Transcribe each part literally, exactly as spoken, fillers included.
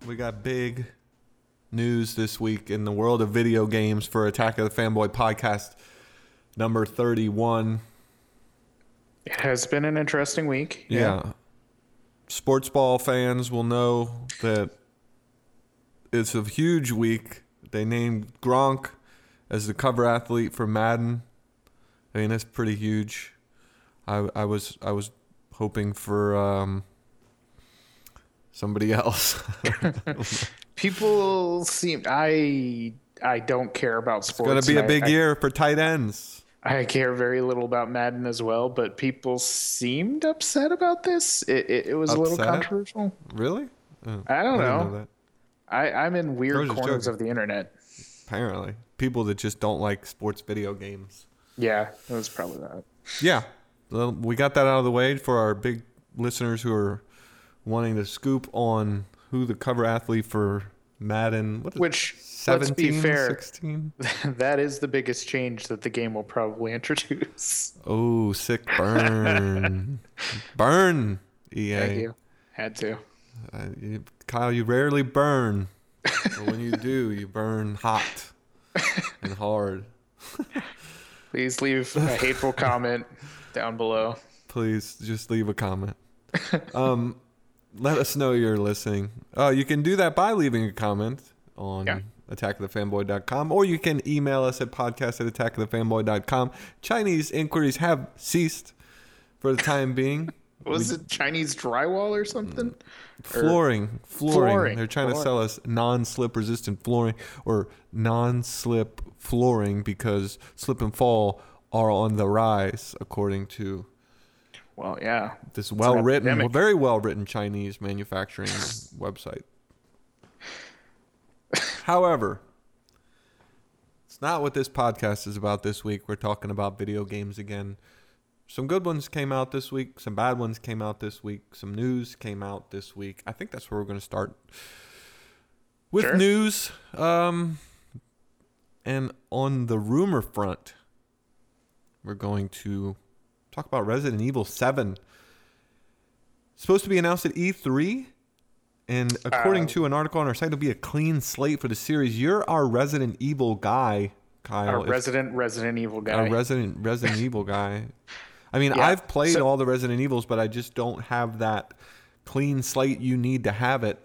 we got big news this week in the world of video games for Attack of the Fanboy podcast number thirty-one. It has been an interesting week. Yeah. yeah. Sports ball fans will know that it's a huge week. They named Gronk as the cover athlete for Madden. I mean, that's pretty huge. I I was I was hoping for um, somebody else. People seem I I don't care about sports. It's going to be a big I, year for tight ends. I care very little about Madden as well, but people seemed upset about this. It it, it was upset? a little controversial. Really? Oh, I don't I know. know that. I, I'm in weird corners joking. of the internet. Apparently. People that just don't like sports video games. Yeah, it was probably that. Yeah. Well, we got that out of the way for our big listeners who are wanting to scoop on who the cover athlete for Madden. What is Which, seventeen, let's be fair, sixteen? That is the biggest change that the game will probably introduce. Oh, sick burn. Burn, E A. Thank you. Had to. Uh, you, Kyle, you rarely burn. But when you do, you burn hot and hard. Please leave a hateful comment down below. Please just leave a comment. Um, let us know you're listening. Uh, you can do that by leaving a comment on yeah. attack of the fanboy dot com, or you can email us at podcast at attack of the fanboy dot com. Chinese inquiries have ceased for the time being. Was we, it Chinese drywall or something? Flooring, or, flooring. Flooring. They're trying flooring. to sell us non-slip resistant flooring or non-slip flooring because slip and fall are on the rise, according to well, yeah, this well-written, well, very well-written Chinese manufacturing website. However, it's not what this podcast is about this week. We're talking about video games again. Some good ones came out this week. Some bad ones came out this week. Some news came out this week. I think that's where we're going to start with sure. news. Um, and on the rumor front, we're going to talk about Resident Evil seven. It's supposed to be announced at E three. And according uh, to an article on our site, it'll be a clean slate for the series. You're our Resident Evil guy, Kyle. Our resident Resident Evil guy. Our resident Resident Evil guy. I mean, yeah. I've played so, all the Resident Evils, but I just don't have that clean slate you need to have it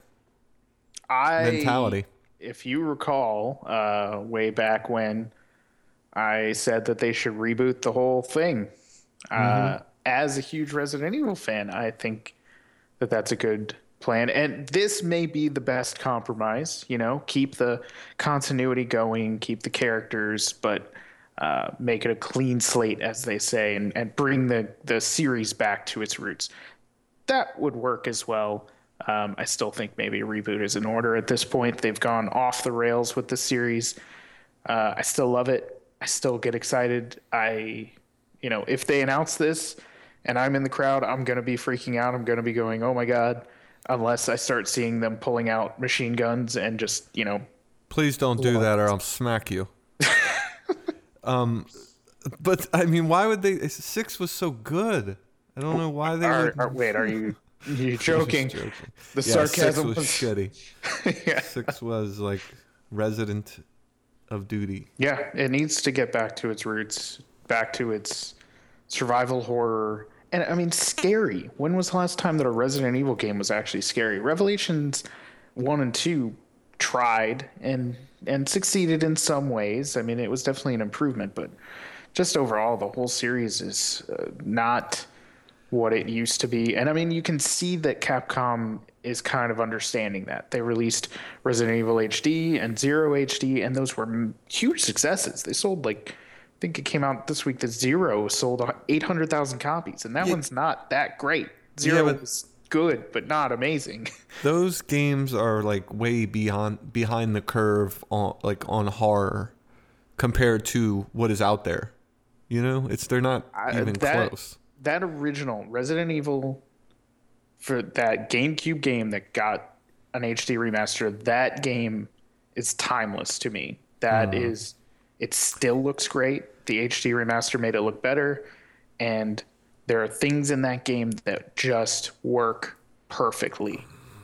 I, mentality. If you recall, uh, way back when I said that they should reboot the whole thing, mm-hmm. uh, as a huge Resident Evil fan, I think that that's a good plan. And this may be the best compromise, you know, keep the continuity going, keep the characters, but uh, make it a clean slate, as they say, and, and bring the, the series back to its roots. That would work as well. Um, I still think maybe a reboot is in order at this point. They've gone off the rails with the series. Uh, I still love it. I still get excited. I, you know, if they announce this and I'm in the crowd, I'm going to be freaking out. I'm going to be going, oh my God, unless I start seeing them pulling out machine guns and just, you know. Please don't do that or I'll smack you. um, but I mean, why would they? Six was so good. I don't know why they are, would. Are, wait, are you you joking? joking? The yeah, sarcasm six was, was shitty. yeah. Six was like Resident of Duty. Yeah, it needs to get back to its roots, back to its survival horror. And I mean, scary. When was the last time that a Resident Evil game was actually scary? Revelations one and two tried and and succeeded in some ways. I mean, it was definitely an improvement, but just overall, the whole series is uh, not what it used to be. And I mean, you can see that Capcom is kind of understanding that. They released Resident Evil H D and Zero H D, and those were huge successes. They sold like, I think it came out this week that Zero sold eight hundred thousand copies, and that yeah. one's not that great. Zero yeah, is good, but not amazing. Those games are like way beyond behind the curve on like on horror compared to what is out there. You know, it's they're not even uh, that, close. That original Resident Evil for that GameCube game that got an H D remaster, that game is timeless to me. That mm. is, it still looks great. The H D remaster made it look better, and there are things in that game that just work perfectly.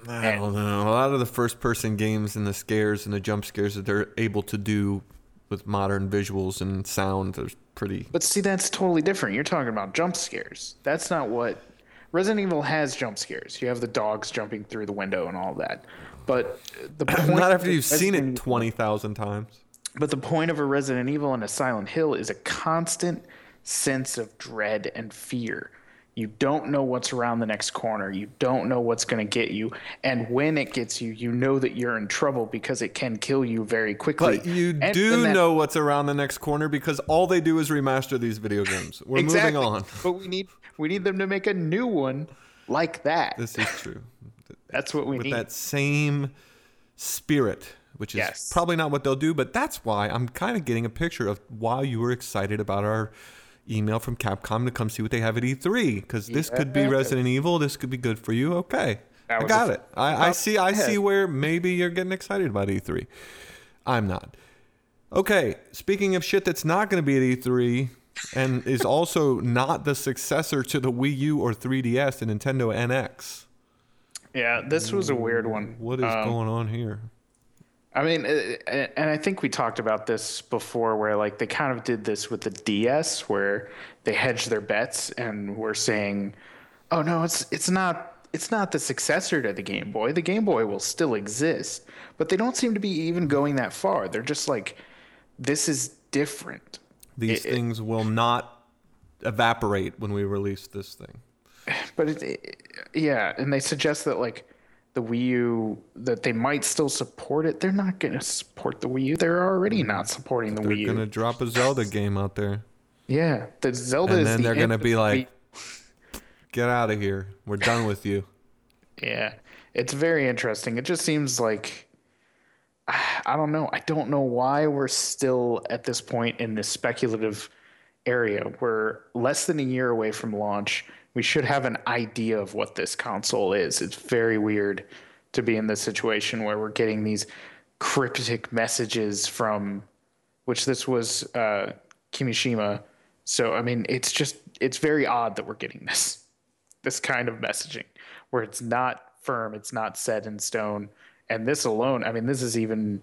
I don't know. A lot of the first-person games and the scares and the jump scares that they're able to do with modern visuals and sound are pretty... But see, that's totally different. You're talking about jump scares. That's not what... Resident Evil has jump scares. You have the dogs jumping through the window and all that. But the point... Not after you've seen it twenty thousand times. But the point of a Resident Evil and a Silent Hill is a constant sense of dread and fear. You don't know what's around the next corner. You don't know what's going to get you. And when it gets you, you know that you're in trouble because it can kill you very quickly. But you and, do and that, know what's around the next corner because all they do is remaster these video games. We're exactly. moving on. But we need we need them to make a new one like that. This is true. That's what we With need. that same spirit, which is yes. probably not what they'll do, but that's why I'm kind of getting a picture of why you were excited about our email from Capcom to come see what they have at E three, because this yeah. could be Resident Evil. This could be good for you. Okay, I got it. I, I see. I see where maybe you're getting excited about E three. I'm not. Okay, speaking of shit that's not going to be at E three and is also not the successor to the Wii U or three D S, the Nintendo N X. Yeah, this was a weird one. What is um, going on here? I mean, and I think we talked about this before where like they kind of did this with the D S where they hedged their bets and were saying, oh no, it's it's not it's not the successor to the Game Boy. The Game Boy will still exist. But they don't seem to be even going that far. They're just like, this is different. These it, things will not evaporate when we release this thing. But it, it, yeah, and they suggest that like the Wii U, that they might still support it. They're not going to support the Wii U. They're already not supporting the They're Wii U. They're going to drop a Zelda game out there. Yeah, the Zelda and is then the they're going to be like, Wii- get out of here. We're done with you. Yeah, it's very interesting. It just seems like, I don't know. I don't know why we're still at this point in this speculative area. We're less than a year away from launch. We should have an idea of what this console is. It's very weird to be in this situation where we're getting these cryptic messages from, which this was uh, Kimishima. So, I mean, it's just, it's very odd that we're getting this, this kind of messaging where it's not firm, it's not set in stone. And this alone, I mean, this is even,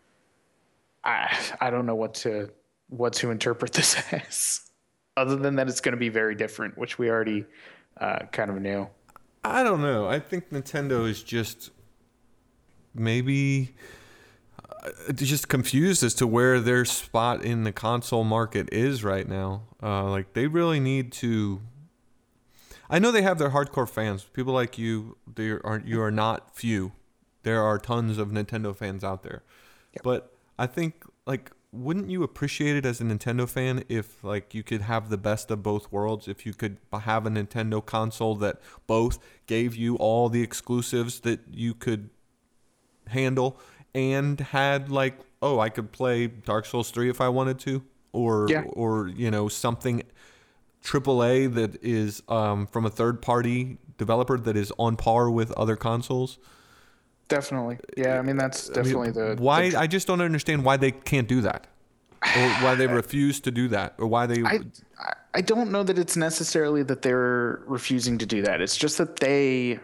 I, I don't know what to, what to interpret this as. Other than that, it's going to be very different, which we already uh, kind of knew. I don't know. I think Nintendo is just maybe uh, just confused as to where their spot in the console market is right now. Uh, like they really need to. I know they have their hardcore fans. People like you, they are you are not few. There are tons of Nintendo fans out there, yep. But I think like. Wouldn't you appreciate it as a Nintendo fan if like you could have the best of both worlds? If you could have a Nintendo console that both gave you all the exclusives that you could handle and had like, oh, I could play Dark Souls three if I wanted to, or yeah. or you know something triple A that is um, from a third party developer that is on par with other consoles. Definitely. Yeah, I mean, that's definitely I mean, the... Why? The... I just don't understand why they can't do that. Or why they refuse to do that. Or why they... I, I don't know that it's necessarily that they're refusing to do that. It's just that they,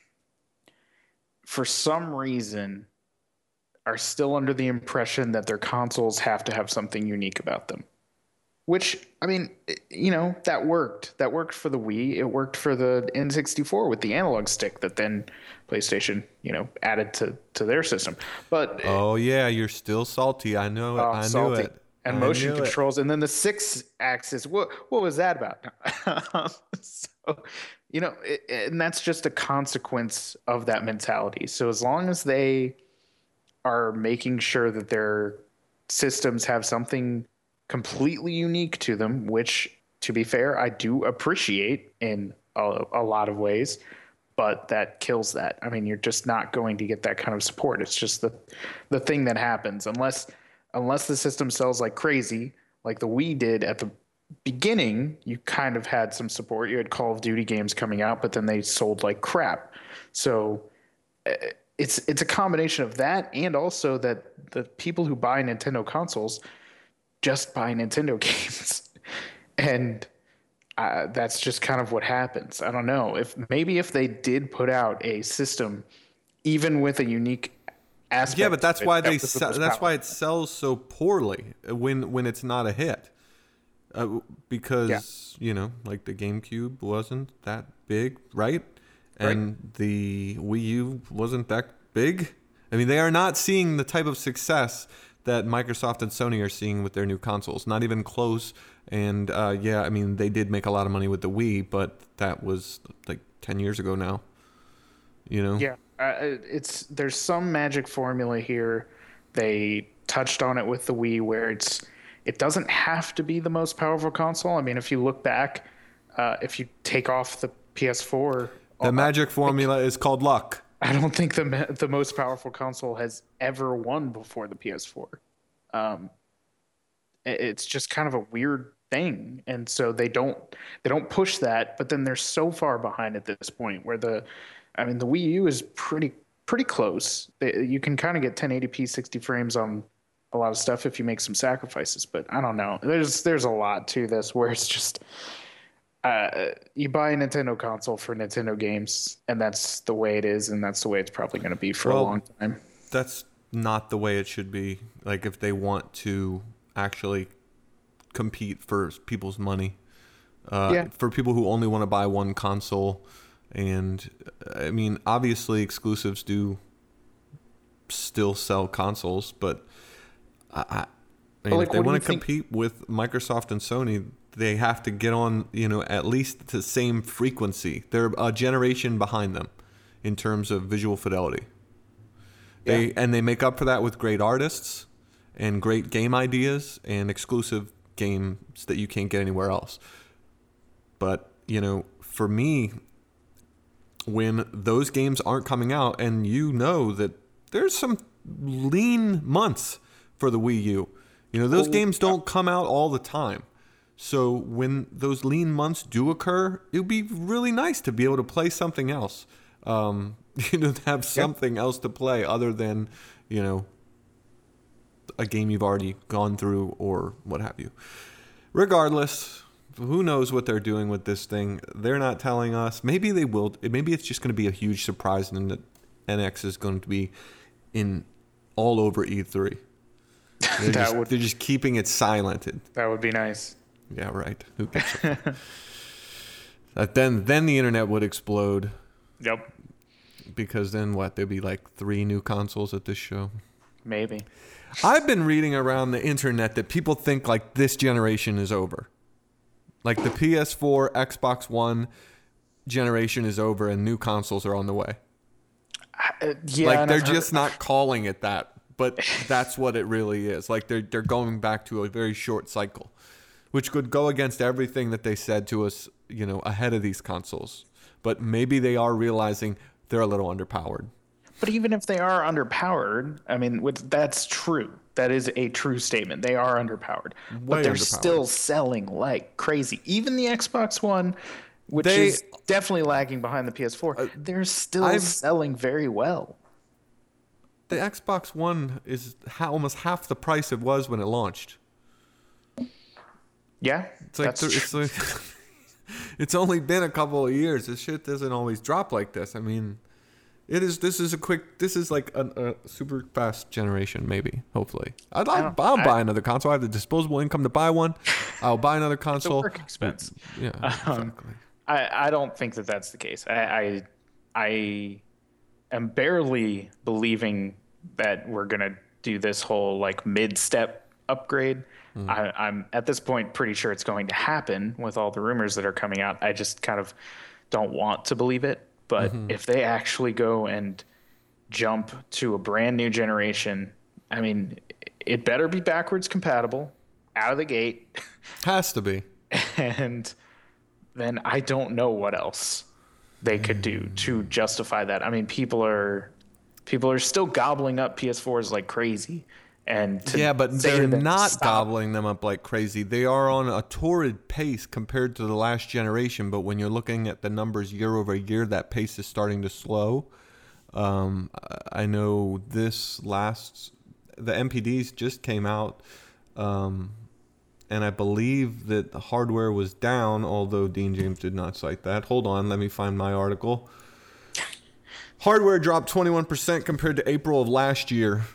for some reason, are still under the impression that their consoles have to have something unique about them. Which, I mean, you know, that worked. That worked for the Wii. It worked for the N sixty-four with the analog stick that then PlayStation, you know, added to, to their system. But oh yeah, you're still salty. I know it. Oh, I salty. knew it. And I motion controls, it. And then the six axis. What what was that about? So, you know, it, and that's just a consequence of that mentality. So as long as they are making sure that their systems have something completely unique to them, which, to be fair, I do appreciate in a, a lot of ways, but that kills that. I mean, you're just not going to get that kind of support. It's just the the thing that happens unless unless the system sells like crazy, like the Wii did at the beginning. You kind of had some support. You had Call of Duty games coming out, but then they sold like crap. So it's it's a combination of that and also that the people who buy Nintendo consoles just buy Nintendo games. And uh, that's just kind of what happens. I don't know. If maybe if they did put out a system even with a unique aspect. Yeah, but that's of it, why that they was the se- most that's why it powerful. sells so poorly when when it's not a hit. Uh, because you know, like the GameCube wasn't that big, right? And Right. the Wii U wasn't that big. I mean, they are not seeing the type of success that Microsoft and Sony are seeing with their new consoles. Not even close. And uh, yeah, I mean, they did make a lot of money with the Wii, but that was like ten years ago now. You know? Yeah, uh, it's there's some magic formula here. They touched on it with the Wii, where it's it doesn't have to be the most powerful console. I mean, if you look back, uh, if you take off the P S four, The uh, magic formula is called luck. I don't think the ma- the most powerful console has ever won before the P S four. Um, it- it's just kind of a weird thing, and so they don't they don't push that. But then they're so far behind at this point, where the, I mean, the Wii U is pretty pretty close. They, you can kind of get ten eighty p sixty frames on a lot of stuff if you make some sacrifices. But I don't know. There's there's a lot to this where it's just. Uh, you buy a Nintendo console for Nintendo games, and that's the way it is, and that's the way it's probably going to be for Well, a long time. That's not the way it should be. Like if they want to actually compete for people's money, uh, Yeah. for people who only want to buy one console, and I mean, obviously exclusives do still sell consoles, but I, I I mean, like, if they what do want you to think- compete with Microsoft and Sony, they have to get on, you know, at least the same frequency. They're a generation behind them in terms of visual fidelity. They Yeah. and they make up for that with great artists and great game ideas and exclusive games that you can't get anywhere else. But, you know, for me, when those games aren't coming out, and you know that there's some lean months for the Wii U. You know, those Oh, games don't come out all the time. So when those lean months do occur, it would be really nice to be able to play something else. Um, you know, to have something else to play other than, you know, a game you've already gone through or what have you. Regardless, who knows what they're doing with this thing? They're not telling us. Maybe they will. Maybe it's just going to be a huge surprise, and that N X is going to be in all over E three. They're, That just, would- they're just keeping it silent. That would be nice. Yeah, right. Who gives a fuck? Uh, then, then the internet would explode, Yep. because then what? There'd be like three new consoles at this show. Maybe. I've been reading around the internet that people think like this generation is over. Like the P S four, Xbox One generation is over and new consoles are on the way. Uh, yeah. Like and they're I've heard- just not calling it that, but that's what it really is. Like they're they're going back to a very short cycle, which could go against everything that they said to us, you know, ahead of these consoles. But maybe they are realizing they're a little underpowered. But even if they are underpowered, I mean, with, that's true. That is a true statement. They are underpowered, Way but they're underpowered. still selling like crazy. Even the Xbox One, which They- is definitely lagging behind the P S four, they're still I've- selling very well. The Xbox One is ha- almost half the price it was when it launched. Yeah, It's like that's th- true. it's like it's only been a couple of years. This shit doesn't always drop like this. I mean, it is. This is a quick. This is like a, a super fast generation. Maybe, hopefully, I'd I like. don't- I'll I- buy another console. I have the disposable income to buy one. I'll buy another It's a console. work expense. Yeah, Um, exactly. I, I don't think that that's the case. I, I I am barely believing that we're gonna do this whole like mid-step upgrade. I, I'm at this point pretty sure it's going to happen with all the rumors that are coming out. I just kind of don't want to believe it. But if they actually go and jump to a brand new generation, I mean, it better be backwards compatible out of the gate. Has to be. And then I don't know what else they could do to justify that. I mean, people are people are still gobbling up P S fours like crazy, and to Yeah, but say they're to them, not "Stop." gobbling them up like crazy. They are on a torrid pace compared to the last generation. But when you're looking at the numbers year over year, that pace is starting to slow. Um, I know this last, the M P Ds just came out, um, and I believe that the hardware was down, although Dean James did not cite that. Hold on, let me find my article. Hardware dropped twenty-one percent compared to April of last year.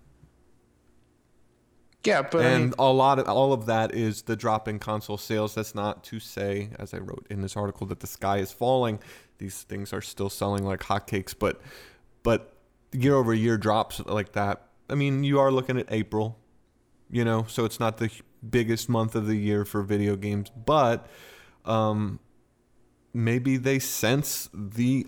Yeah, but and I mean, a lot of all of that is the drop in console sales. That's not to say, as I wrote in this article, that the sky is falling. These things are still selling like hotcakes, but but year over year drops like that. I mean, you are looking at April, you know, so it's not the biggest month of the year for video games, but um, maybe they sense the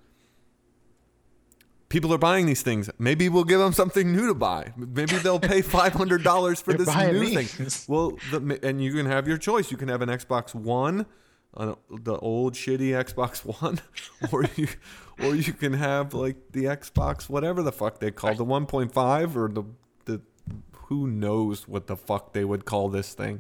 people are buying these things. Maybe we'll give them something new to buy. Maybe they'll pay five hundred dollars for this new these. thing. Well, the, and you can have your choice. You can have an Xbox One, uh, the old shitty Xbox One, or you, or you can have like the Xbox, whatever the fuck they call the one point five or the the who knows what the fuck they would call this thing,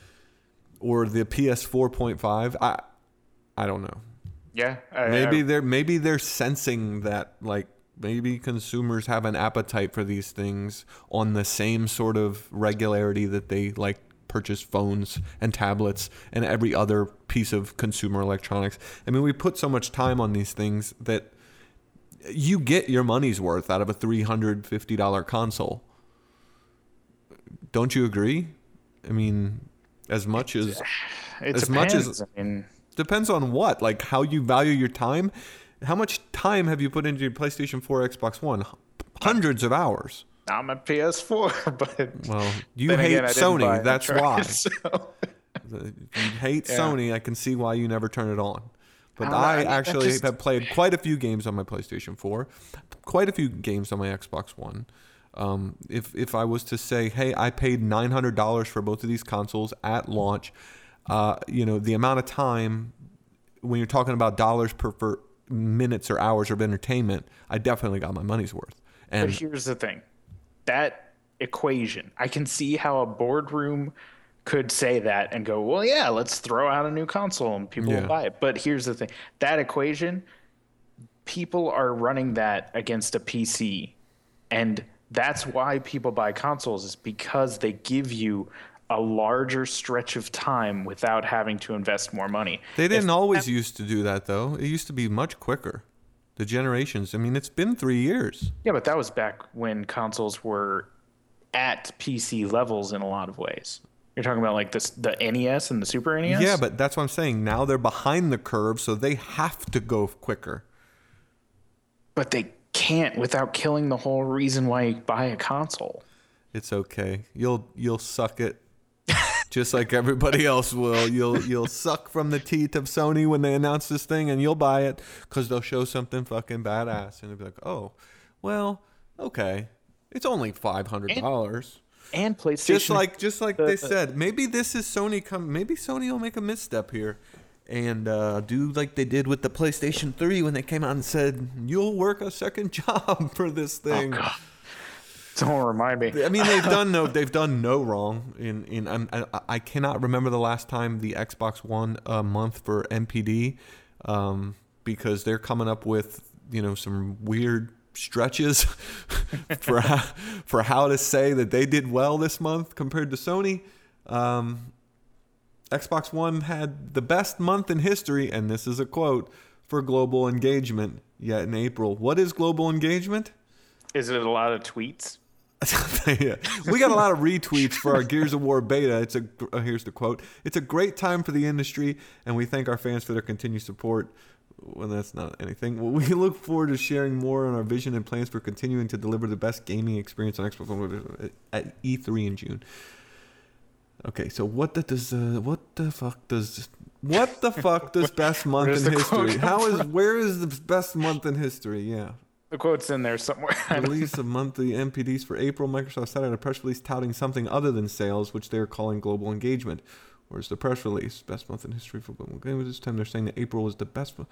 or the P S four point five. I I don't know. Yeah, I, Maybe I, they're maybe they're sensing that like. Maybe consumers have an appetite for these things on the same sort of regularity that they like purchase phones and tablets and every other piece of consumer electronics. I mean, we put so much time on these things that you get your money's worth out of a three hundred fifty dollars console. Don't you agree? I mean, as much as it as depends. much as I mean, depends on what, like how you value your time. How much time have you put into your PlayStation four, Xbox One? Hundreds of hours. I'm a P S four, but well, you then hate again, I didn't buy Sony. it, That's tried, why. So. You hate Yeah. Sony. I can see why you never turn it on. But I don't know, I, I mean, that actually just- have played quite a few games on my PlayStation four, quite a few games on my Xbox One. Um, if if I was to say, hey, I paid nine hundred dollars for both of these consoles at launch, uh, you know, the amount of time when you're talking about dollars per, per minutes or hours of entertainment, I definitely got my money's worth. And But here's the thing. That equation, I can see how a boardroom could say that and go, well, yeah, let's throw out a new console and people Yeah. will buy it. But here's the thing. That equation, people are running that against a P C. And that's why people buy consoles, is because they give you a larger stretch of time without having to invest more money. they didn't If- always used to do that, though. It used to be much quicker. The generations. I mean, it's been three years. Yeah, but that was back when consoles were at P C levels in a lot of ways. You're talking about like this, the N E S and the Super N E S? Yeah, but that's what I'm saying. Now they're behind the curve, so they have to go quicker. But they can't without killing the whole reason why you buy a console. It's okay. You'll you'll suck it, just like everybody else will. You'll you'll suck from the teeth of Sony when they announce this thing, and you'll buy it because they'll show something fucking badass, and they'll be like, oh, well, okay, it's only five hundred dollars. And PlayStation. Just like just like the- they said, maybe this is Sony come. Maybe Sony will make a misstep here, and uh, do like they did with the PlayStation three when they came out and said, "You'll work a second job for this thing." God. Don't remind me. I mean, they've done no, they've done no wrong. In in I'm, I I cannot remember the last time the Xbox won a month for M P D, um, because they're coming up with you know some weird stretches for how, for how to say that they did well this month compared to Sony. Um, Xbox One had the best month in history, and this is a quote, for global engagement yet in April. What is global engagement? Is it a lot of tweets? Yeah. We got a lot of retweets for our Gears of War beta. It's a uh, here's the quote. It's a great time for the industry, and we thank our fans for their continued support. Well, that's not anything. Well, we look forward to sharing more on our vision and plans for continuing to deliver the best gaming experience on Xbox One at E three in June. Okay, so what the, does uh, what the fuck does what the fuck does best month Where's in the quote history? come How is where is the best month in history? Yeah. The quote's in there somewhere. Release of monthly M P Ds for April. Microsoft sent out a press release touting something other than sales, which they're calling global engagement. Where's the press release? Best month in history for global engagement. This time they're saying that April was the best month.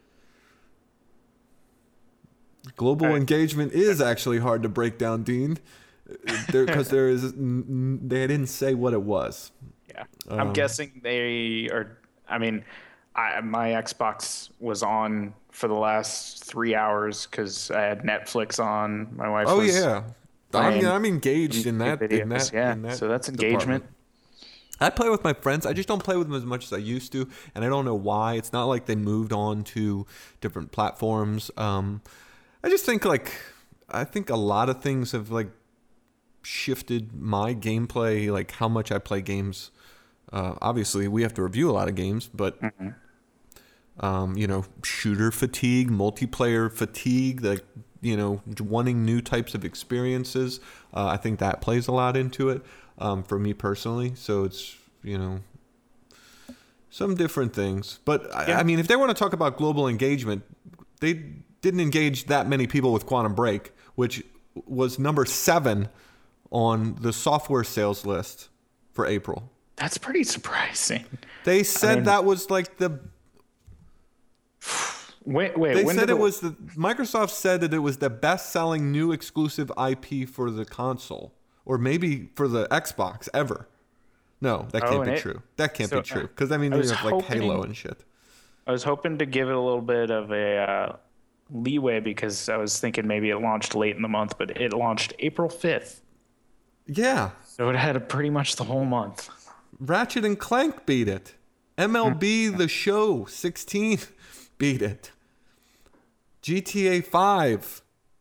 Global Hey. engagement is actually hard to break down, Dean, because there, there is n- n- they didn't say what it was. Yeah, I'm Um, guessing they are. I mean, I, my Xbox was on for the last three hours because I had Netflix on. My wife. Oh was yeah, I'm, playing I'm engaged in that. videos. In that yeah, in that so that's engagement. department. I play with my friends. I just don't play with them as much as I used to, and I don't know why. It's not like they moved on to different platforms. Um, I just think like I think a lot of things have like shifted my gameplay, like how much I play games. Uh, obviously, we have to review a lot of games, but mm-hmm. um, you know, shooter fatigue, multiplayer fatigue, like you know, wanting new types of experiences. Uh, I think that plays a lot into it um, for me personally. So it's you know. Some different things. But, yeah. I, I mean, if they want to talk about global engagement, they didn't engage that many people with Quantum Break, which was number seven on the software sales list for April. That's pretty surprising. They said I mean, that was like the... Wait, wait. They when said it the... was the... Microsoft said that it was the best-selling new exclusive I P for the console. Or maybe for the Xbox ever. No, that can't oh, be it, true. That can't so, be true. Because, I mean, I you have, like, Halo and shit. I was hoping to give it a little bit of a uh, leeway because I was thinking maybe it launched late in the month, but it launched April fifth. Yeah. So it had a pretty much the whole month. Ratchet and Clank beat it. M L B The Show sixteen beat it. G T A five.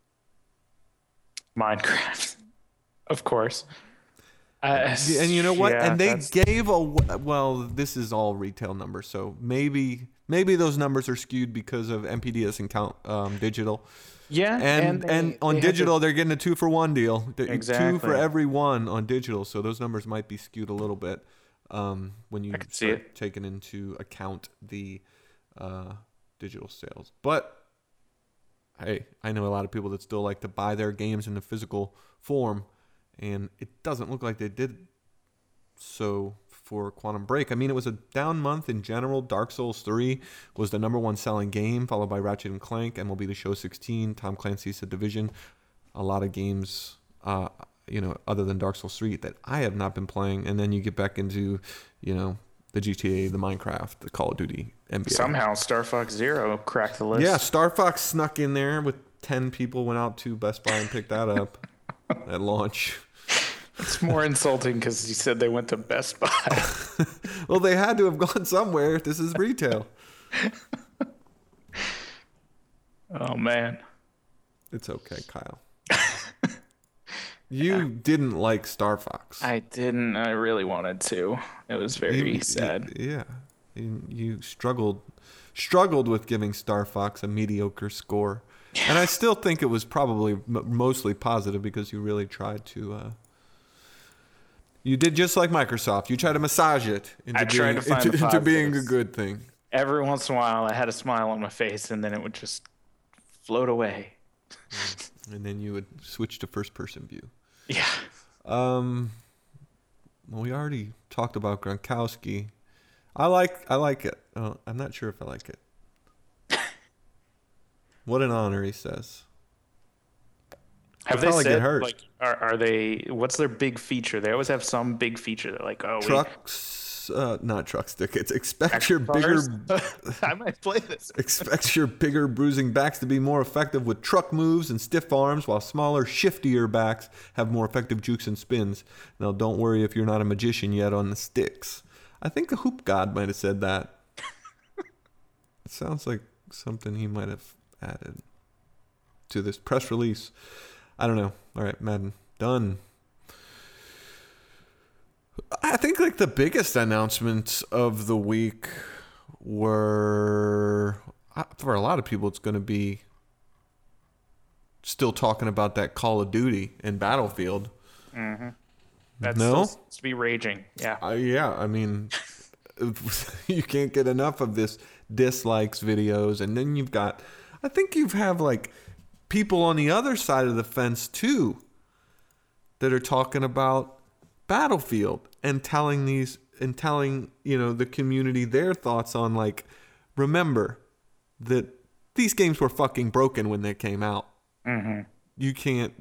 Minecraft. Of course. Uh, and you know what? Yeah, and they that's... gave a well. This is all retail numbers, so maybe maybe those numbers are skewed because of M P D S and count um, digital. Yeah, and and, they, and on digital to... they're getting a two for one deal. Exactly. Two for every one on digital, so those numbers might be skewed a little bit um, when you start taking into account the uh, digital sales. But hey, I know a lot of people that still like to buy their games in the physical form. And it doesn't look like they did so for Quantum Break. I mean, it was a down month in general. Dark Souls three was the number one selling game, followed by Ratchet and Clank, M L B The Show sixteen, Tom Clancy's The Division. A lot of games, uh, you know, other than Dark Souls three that I have not been playing. And then you get back into, you know, the G T A, the Minecraft, the Call of Duty, N B A. Somehow Star Fox Zero cracked the list. Yeah, Star Fox snuck in there with ten people, went out to Best Buy and picked that up at launch. It's more insulting because you said they went to Best Buy. Well, they had to have gone somewhere. This is retail. Oh, man. It's okay, Kyle. You yeah. didn't like Star Fox. I didn't. I really wanted to. It was very you, sad. You, yeah. You, you struggled struggled with giving Star Fox a mediocre score. And I still think it was probably m- mostly positive because you really tried to... Uh, You did just like Microsoft. You tried to massage it into, I being, to find into, into being a good thing. Every once in a while, I had a smile on my face, and then it would just float away. And then you would switch to first-person view. Yeah. Um. Well, we already talked about Gronkowski. I like. I like it. Oh, I'm not sure if I like it. What an honor, he says. Have they said, like, are, are they, what's their big feature? They always have some big feature. They're like, oh, trucks, we, uh, not trucks, tickets. Expect your bigger, I might play this. Expect your bigger bruising backs to be more effective with truck moves and stiff arms, while smaller, shiftier backs have more effective jukes and spins. Now, don't worry if you're not a magician yet on the sticks. I think the Hoop God might have said that. It sounds like something he might have added to this press release. I don't know. All right, Madden. Done. I think like the biggest announcements of the week were, for a lot of people, it's going to be still talking about that Call of Duty and Battlefield. Mm-hmm. That's no? supposed to be raging. Yeah. Uh, yeah. I mean, you can't get enough of this dislikes videos. And then you've got, I think you have like, people on the other side of the fence too that are talking about Battlefield and telling these and telling, you know, the community their thoughts on like, remember that these games were fucking broken when they came out. Mm-hmm. You can't,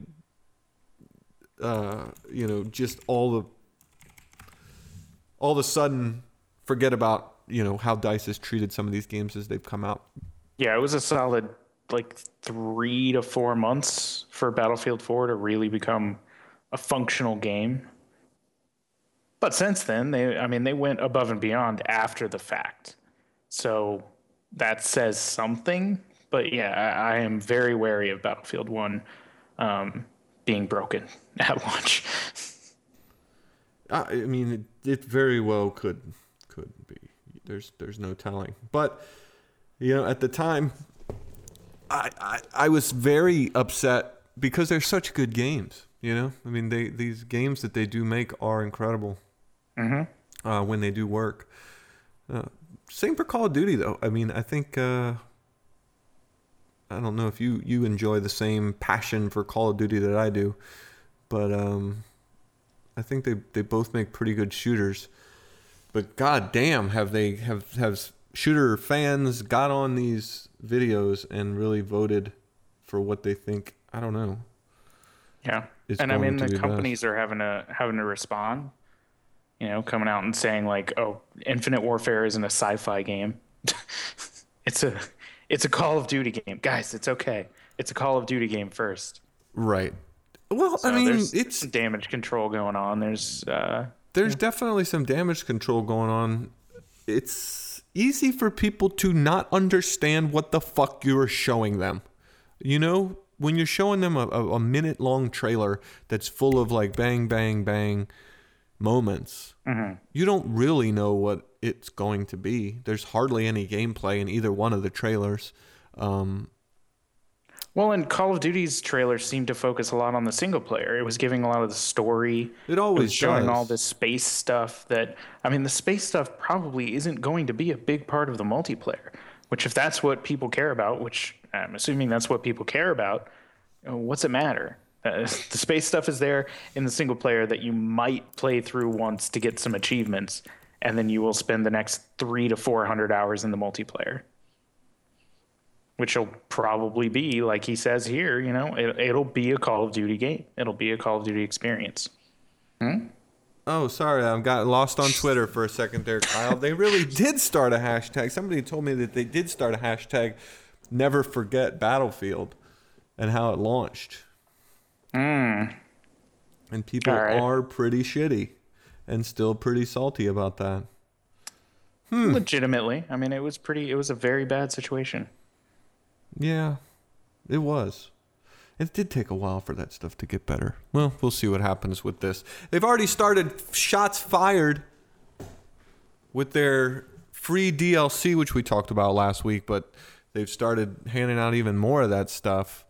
uh, you know, just all the all of a sudden forget about, you know, how DICE has treated some of these games as they've come out. Yeah, it was a solid like three to four months for Battlefield four to really become a functional game. But since then, they, I mean, they went above and beyond after the fact. So that says something, but yeah, I, I am very wary of Battlefield One um, being broken at launch. I mean, it, it very well could could be. There's there's no telling. But you know, at the time, I I, I was very upset because they're such good games. You know, I mean, they these games that they do make are incredible. Mm-hmm. Uh, when they do work. Uh, same for Call of Duty, though. I mean, I think uh, I don't know if you you enjoy the same passion for Call of Duty that I do, but um, I think they they both make pretty good shooters. But god damn, have they have have shooter fans got on these videos and really voted for what they think? I don't know. Yeah, and I mean the companies are having to having to respond. You know, coming out and saying like, "Oh, Infinite Warfare isn't a sci-fi game. it's a it's a Call of Duty game, guys. It's okay. It's a Call of Duty game first." Right. Well, So I mean, there's it's some damage control going on. There's uh, there's definitely some damage control going on. It's easy for people to not understand what the fuck you're showing them. You know, when you're showing them a, a, a minute long trailer that's full of like bang, bang, bang moments, mm-hmm. you don't really know what it's going to be. There's hardly any gameplay in either one of the trailers. Um, Well, and Call of Duty's trailers seemed to focus a lot on the single player. It was giving a lot of the story. It always it was showing does. all this space stuff that, I mean, the space stuff probably isn't going to be a big part of the multiplayer, which if that's what people care about, which I'm assuming that's what people care about, you know, what's it matter? Uh, the space stuff is there in the single player that you might play through once to get some achievements, and then you will spend the next three to four hundred hours in the multiplayer. Which will probably be, like he says here, you know, it, it'll be a Call of Duty game. It'll be a Call of Duty experience. Hmm? Oh, sorry, I got lost on Twitter for a second there, Kyle. They really did start a hashtag. Somebody told me that they did start a hashtag, Never Forget Battlefield, and how it launched. Mm. And people All right. are pretty shitty and still pretty salty about that. Hmm. Legitimately. I mean, it was pretty, it was a very bad situation. Yeah, it was. It did take a while for that stuff to get better. Well, we'll see what happens with this. They've already started shots fired with their free D L C, which we talked about last week, but they've started handing out even more of that stuff.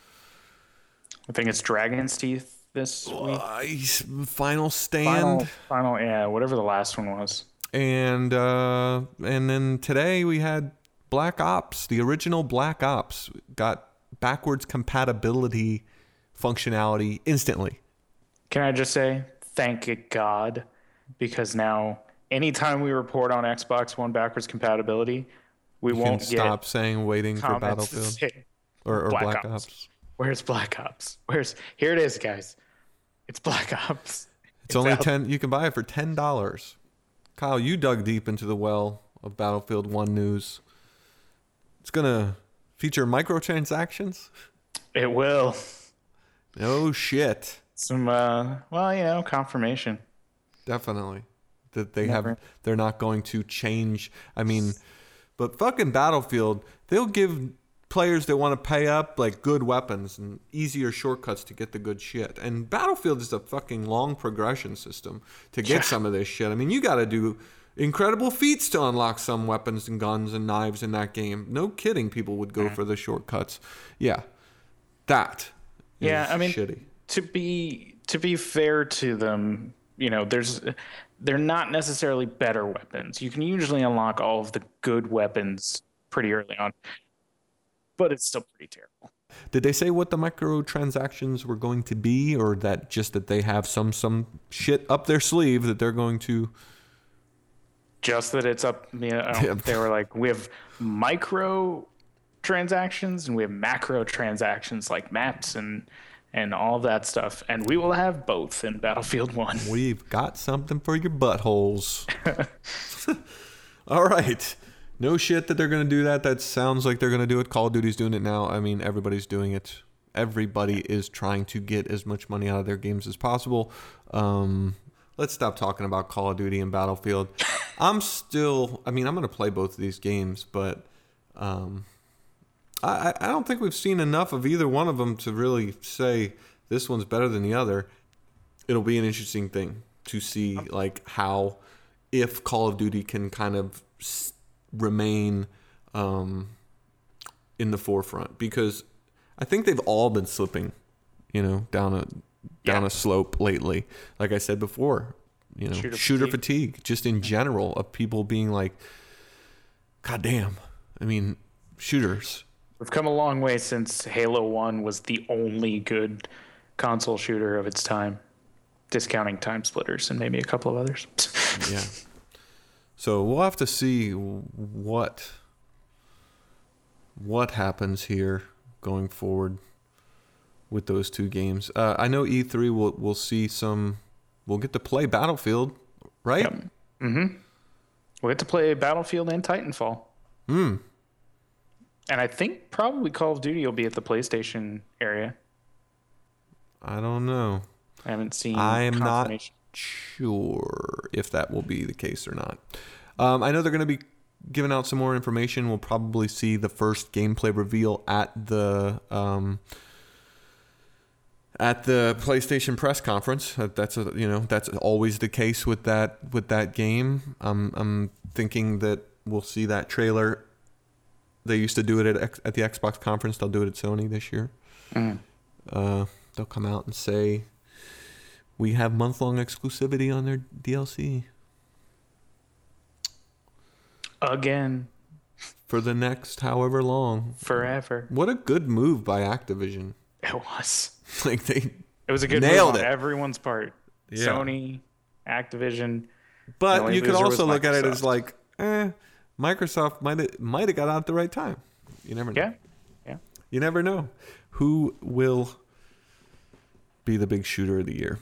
I think it's Dragon's Teeth this week. Uh, Final Stand. Final, final, yeah, whatever the last one was. And uh, and then today we had Black Ops. The original Black Ops got backwards compatibility functionality instantly. Can I just say, thank God, because now anytime we report on Xbox One backwards compatibility, we You won't can get stop saying waiting for comments that Battlefield say, or, or Black Black, Ops. Ops. Where's Black Ops? Where's here it is, guys. It's Black Ops. It's, only out. ten. You can buy it for ten dollars. Kyle, you dug deep into the well of Battlefield One news. It's gonna feature microtransactions. It will. No shit. Some uh well, you know, confirmation. Definitely that they Never. have. They're not going to change. I mean, but fucking Battlefield, they'll give players that want to pay up like good weapons and easier shortcuts to get the good shit. And Battlefield is a fucking long progression system to get Yeah. some of this shit. I mean, you got to do incredible feats to unlock some weapons and guns and knives in that game. No kidding, people would go for the shortcuts. Yeah, that. Yeah, is I mean, shitty. to be to be fair to them, you know, there's they're not necessarily better weapons. You can usually unlock all of the good weapons pretty early on, but it's still pretty terrible. Did they say what the microtransactions were going to be, or that just that they have some some shit up their sleeve that they're going to? Just that it's up. You know, Yeah. They were like, we have micro transactions and we have macro transactions like maps and and all that stuff, and we will have both in Battlefield One. We've got something for your buttholes. All right. No shit that they're going to do that. That sounds like they're going to do it. Call of Duty's doing it now. I mean, everybody's doing it. Everybody is trying to get as much money out of their games as possible. Um, let's stop talking about Call of Duty and Battlefield. I'm still, I mean, I'm going to play both of these games, but um, I, I don't think we've seen enough of either one of them to really say this one's better than the other. It'll be an interesting thing to see, like, how, if Call of Duty can kind of s- remain um, in the forefront, because I think they've all been slipping, you know, down a down yeah. a slope lately. Like I said before, you know, shooter, shooter fatigue. fatigue, just in general, of people being like, God damn, I mean, shooters. We've come a long way since Halo one was the only good console shooter of its time, discounting Time Splitters and maybe a couple of others. Yeah. So we'll have to see what what happens here going forward with those two games. Uh, I know E three will will see some. We'll get to play Battlefield, right? Yep. Mm-hmm. We'll get to play Battlefield and Titanfall. Hmm. And I think probably Call of Duty will be at the PlayStation area. I don't know. I haven't seen. I am not sure if that will be the case or not. Um, I know they're going to be giving out some more information. We'll probably see the first gameplay reveal at the um, at the PlayStation press conference. That's a, you know that's always the case with that with that game. Um, I'm thinking that we'll see that trailer. They used to do it at at the Xbox conference. They'll do it at Sony this year. Mm. Uh, they'll come out and say, we have month-long exclusivity on their D L C. Again. For the next however long. Forever. What a good move by Activision. It was. Like they It was a good nailed move on it. everyone's part. Yeah. Sony, Activision. But you could also look at it as like, eh, Microsoft might have might have got out at the right time. You never know. Yeah. Yeah. You never know. Who will be the big shooter of the year?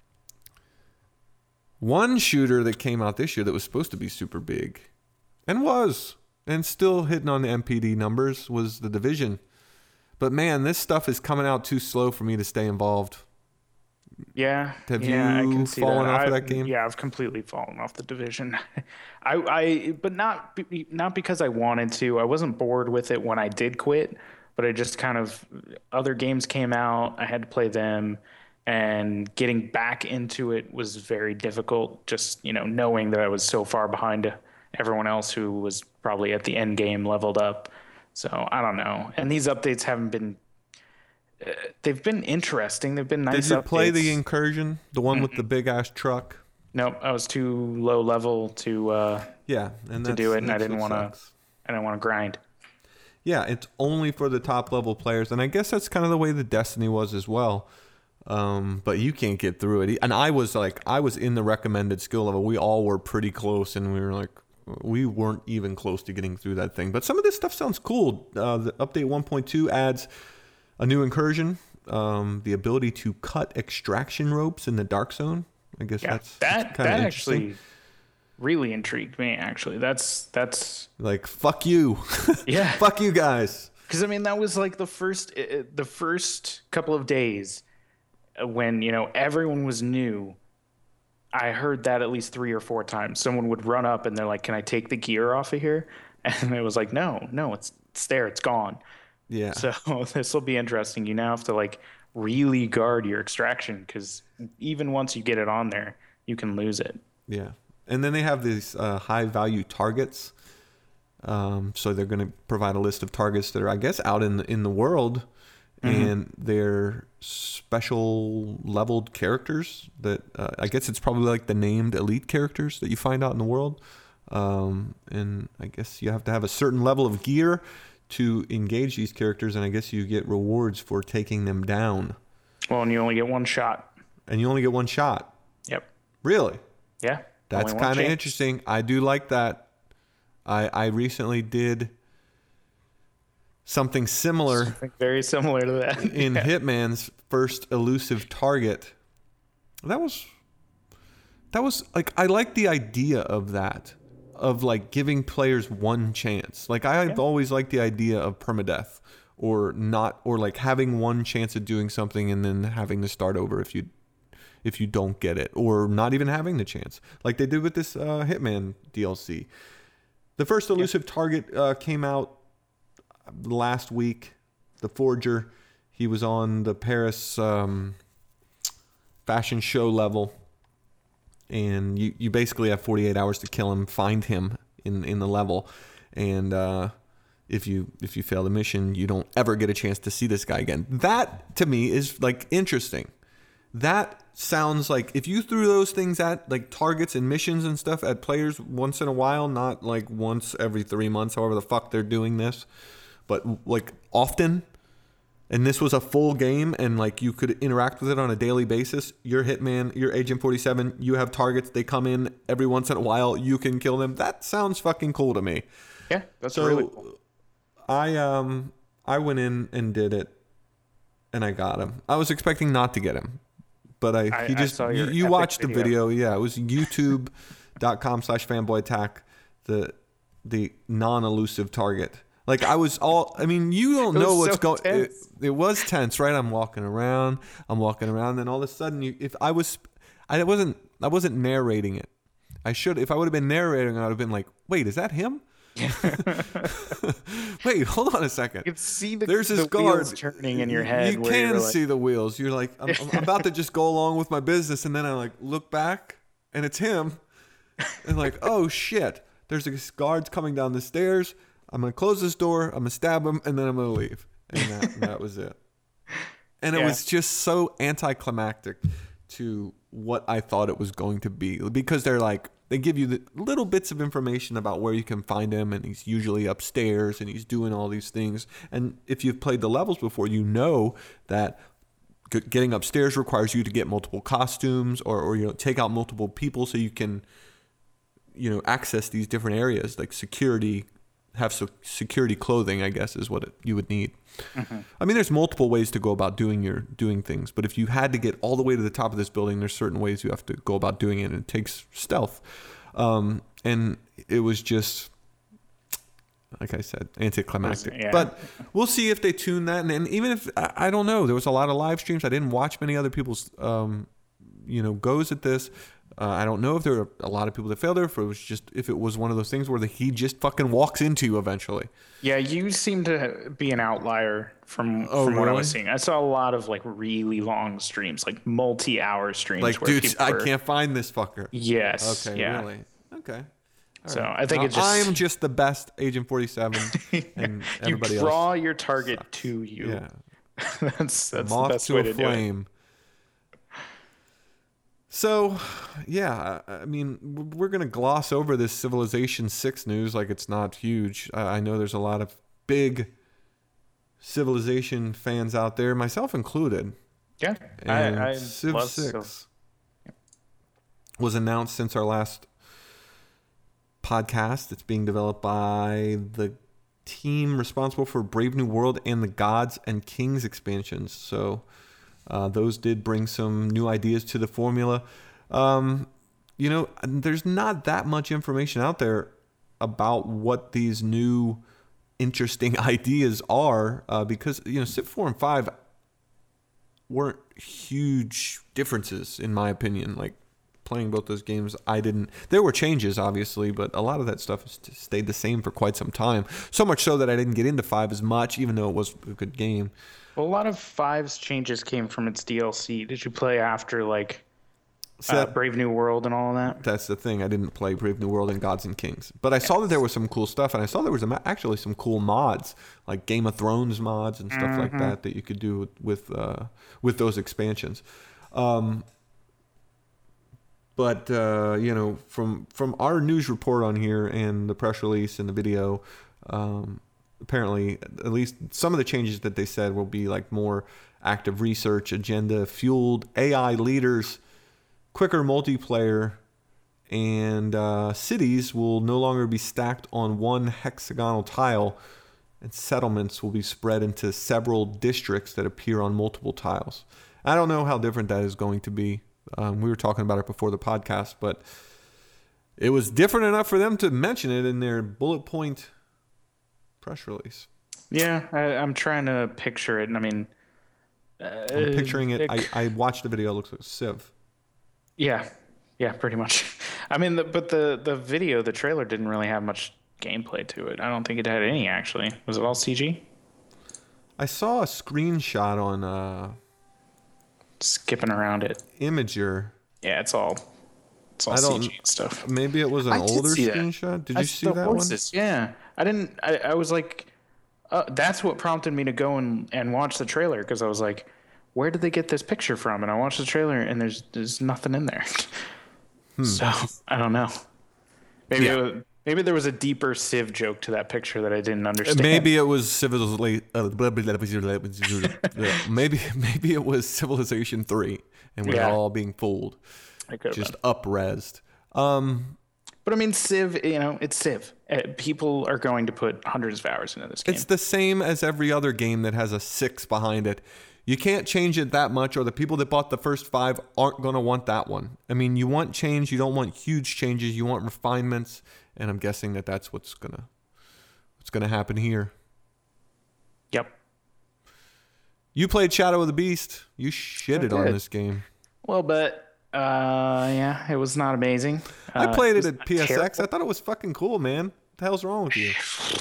One shooter that came out this year that was supposed to be super big, and was, and still hitting on the M P D numbers, was The Division. But man, this stuff is coming out too slow for me to stay involved. Yeah. Have yeah, you I can see fallen that. off I, of that game? Yeah, I've completely fallen off The Division. I, I, but not, not because I wanted to. I wasn't bored with it when I did quit, but I just kind of, other games came out. I had to play them. And getting back into it was very difficult, just, you know, knowing that I was so far behind everyone else who was probably at the end game leveled up. So I don't know. And these updates haven't been, uh, they've been interesting. They've been nice. Did you updates. play the Incursion, the one mm-hmm. with the big ass truck? Nope, I was too low level to uh, yeah, and to do it, and I didn't want to. I didn't want to grind. Yeah, it's only for the top level players, and I guess that's kind of the way the Destiny was as well. Um, but you can't get through it. And I was like, I was in the recommended skill level. We all were pretty close, and we were like, we weren't even close to getting through that thing. But some of this stuff sounds cool. Uh, the update one point two adds a new incursion, um, the ability to cut extraction ropes in the Dark Zone. I guess yeah, that's that kind that of actually really intrigued me. Actually, that's that's like fuck you, yeah, fuck you guys. Because I mean, that was like the first the first couple of days when, you know, everyone was new. I heard that at least three or four times. Someone would run up and they're like, "Can I take the gear off of here?" And it was like, "No, no, it's it's there, it's gone." Yeah. So this will be interesting. You now have to like really guard your extraction, because even once you get it on there, you can lose it. Yeah. And then they have these uh, high value targets. Um, so they're going to provide a list of targets that are, I guess, out in the, in the world, mm-hmm. and they're special leveled characters that uh, I guess it's probably like the named elite characters that you find out in the world. Um, and I guess you have to have a certain level of gear to engage these characters, and I guess you get rewards for taking them down. Well, and you only get one shot. And you only get one shot. Yep. Really? Yeah. That's kind of interesting. I do like that. I I recently did something similar. Something very similar to that. in yeah. Hitman's first elusive target. That was that was like, I like the idea of that. Of like giving players one chance. Like I've yeah. always liked the idea of permadeath, or not, or like having one chance at doing something and then having to start over if you if you don't get it, or not even having the chance, like they did with this uh, Hitman D L C. The first elusive yeah. target uh, came out, last week, the Forger, he was on the Paris um, fashion show level, and you, you basically have forty-eight hours to kill him, find him in, in the level, and uh, if you if you fail the mission, you don't ever get a chance to see this guy again. That, to me, is like interesting. That sounds like if you threw those things at like targets and missions and stuff at players once in a while, not like once every three months, however the fuck they're doing this, but like often, and this was a full game and like you could interact with it on a daily basis, your Hitman, your Agent forty-seven, you have targets, they come in every once in a while, you can kill them. That sounds fucking cool to me. Yeah, that's so really cool. I um I went in and did it, and I got him. I was expecting not to get him. But I, I he just, I saw your you, you epic watched the video. video. Yeah, it was youtube.com slash fanboy attack, the, the non-elusive target. Like I was all, I mean, you don't It know was what's so going, it, tense. it was tense, right? I'm walking around, I'm walking around. Then all of a sudden you, if I was, I wasn't, I wasn't narrating it. I should, if I would have been narrating, I would have been like, wait, is that him? Wait, hold on a second. You can see the, There's this the guard wheels turning in your head. You where can you're like, see the wheels. You're like, I'm, I'm about to just go along with my business, and then I like look back, and it's him, and like, oh shit, there's a guards coming down the stairs. I'm gonna close this door. I'm gonna stab him, and then I'm gonna leave. And that, that was it. And it Yeah. was just so anticlimactic to what I thought it was going to be, because they're like, they give you the little bits of information about where you can find him, and he's usually upstairs, and he's doing all these things. And if you've played the levels before, you know that g- getting upstairs requires you to get multiple costumes, or, or you know, take out multiple people so you can, you know, access these different areas, like security, have so security clothing, I guess, is what it, you would need. Mm-hmm. I mean, there's multiple ways to go about doing your doing things, but if you had to get all the way to the top of this building, there's certain ways you have to go about doing it, and it takes stealth. Um, and it was just, like I said, anticlimactic. Yeah. But we'll see if they tune that. And, and even if, I, I don't know, there was a lot of live streams. I didn't watch many other people's, um, you know, goes at this. Uh, I don't know if there were a lot of people that failed there, if it was just, if it was one of those things where the, he just fucking walks into you eventually. Yeah, you seem to be an outlier from, Oh, from what I really? was seeing. I saw a lot of like really long streams, like multi-hour streams. Like, where dude, people I were- can't find this fucker. Yes. Okay, yeah. really? Okay. All So right. I think Now, it just I'm just the best Agent forty-seven, and you everybody draw else. your target sucks. to you. Yeah. that's that's the Moth best to way a to do it. flame. So, yeah, I I mean, w- we're going to gloss over this Civilization six news like it's not huge. I I know there's a lot of big Civilization fans out there, myself included. Yeah, And I, I Civ love six was announced since our last podcast. It's being developed by the team responsible for Brave New World and the Gods and Kings expansions. So uh, those did bring some new ideas to the formula. Um, you know, there's not that much information out there about what these new interesting ideas are, uh, because, you know, Civ four and five weren't huge differences, in my opinion. Like, playing both those games, I didn't... There were changes, obviously, but a lot of that stuff has stayed the same for quite some time. So much so that I didn't get into five as much, even though it was a good game. Well, a lot of five's changes came from its D L C. Did you play after, like, So uh, Brave New World and all of that? that's the thing. I didn't play Brave New World and Gods and Kings. But I saw that there was some cool stuff, and I saw there was a, actually some cool mods, like Game of Thrones mods and stuff like that, that you could do with with, uh, with those expansions. Um, but, uh, you know, from, from our news report on here and the press release and the video, um, apparently, at least some of the changes that they said will be like more active research, agenda-fueled A I leaders, quicker multiplayer, and uh, cities will no longer be stacked on one hexagonal tile, and settlements will be spread into several districts that appear on multiple tiles. I don't know how different that is going to be. Um, we were talking about it before the podcast, but it was different enough for them to mention it in their bullet point press release. Yeah, I, I'm trying to picture it, and I mean... Uh, I'm picturing it. it- I, I watched the video. It looks like Civ. Yeah, yeah, pretty much. I mean, the, but the, the video, the trailer didn't really have much gameplay to it. I don't think it had any, actually. Was it all C G? I saw a screenshot on uh, Skipping around it. Imager. Yeah, it's all it's all I don't- C G and stuff. Maybe it was an I did older see that. screenshot. Did I you saw see the that horses. Yeah, I didn't. I, I was like, uh, that's what prompted me to go and, and watch the trailer, because I was like, where did they get this picture from? And I watched the trailer, and there's there's nothing in there. So I don't know. Maybe Yeah. it was, maybe there was a deeper Civ joke to that picture that I didn't understand. Maybe it was Civilization. Uh, maybe maybe it was Civilization Three, and we're Yeah. all being fooled, It could have just been. up-resed. Um, But I mean, Civ. You know, it's Civ. Uh, People are going to put hundreds of hours into this game. it's the same as every other game that has a six behind it. You can't change it that much, or the people that bought the first five aren't going to want that one. I mean, you want change. You don't want huge changes. You want refinements, and I'm guessing that that's what's gonna what's gonna happen here. Yep. You played Shadow of the Beast. You shitted on did. this game. Well, but uh, yeah, it was not amazing. I Uh, played it was at not P S X. terrible. I thought it was fucking cool, man. What the hell's wrong with you?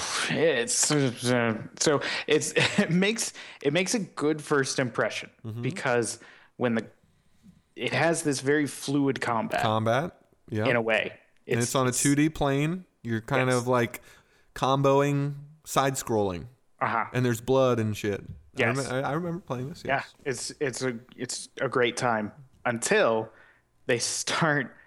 It's uh, so it's it makes it makes a good first impression, Mm-hmm. because when the it has this very fluid combat Combat, yeah. in a way. And it's on a two D plane. You're kind Yes. of like comboing, side-scrolling, Uh-huh. and there's blood and shit. Yes. I, remember, I remember playing this. Yeah, Yes. it's it's a it's a great time until they start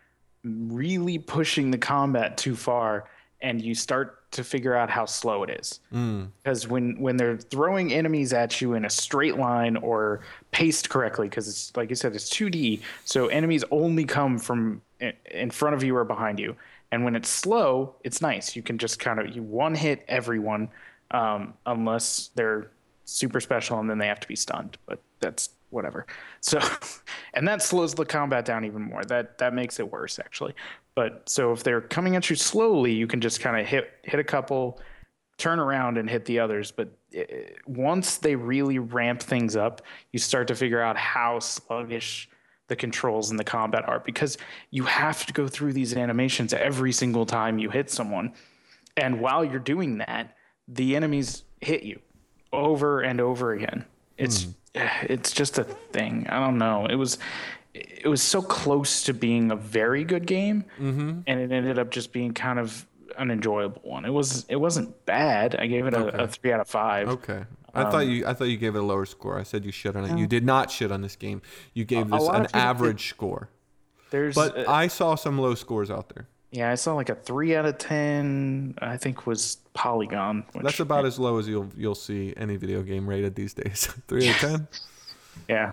really pushing the combat too far, and you start to figure out how slow it is. Because when when they're throwing enemies at you in a straight line or paced correctly, because it's like you said, it's two D, so enemies only come from i- in front of you or behind you. And when it's slow, it's nice. You can just kind of you one hit everyone, um, unless they're super special, and then they have to be stunned. But that's whatever. So, and that slows the combat down even more. That that makes it worse, actually. But so if they're coming at you slowly, you can just kind of hit hit a couple, turn around and hit the others. But it, once they really ramp things up, you start to figure out how sluggish the controls and the combat are, because you have to go through these animations every single time you hit someone. And while you're doing that, the enemies hit you over and over again. It's it's just a thing. I don't know. It was it was so close to being a very good game, mm-hmm. and it ended up just being kind of an enjoyable one. It was it wasn't bad. I gave it a, Okay. a three out of five. Okay. I Um, thought you. I thought you gave it a lower score. I said you shit on it. You did not shit on this game. You gave this lot of an people average score. There's But uh, I saw some low scores out there. yeah, I saw like a three out of ten. I think was Polygon. Which, That's about as low as you'll you'll see any video game rated these days. Three out of ten. yeah.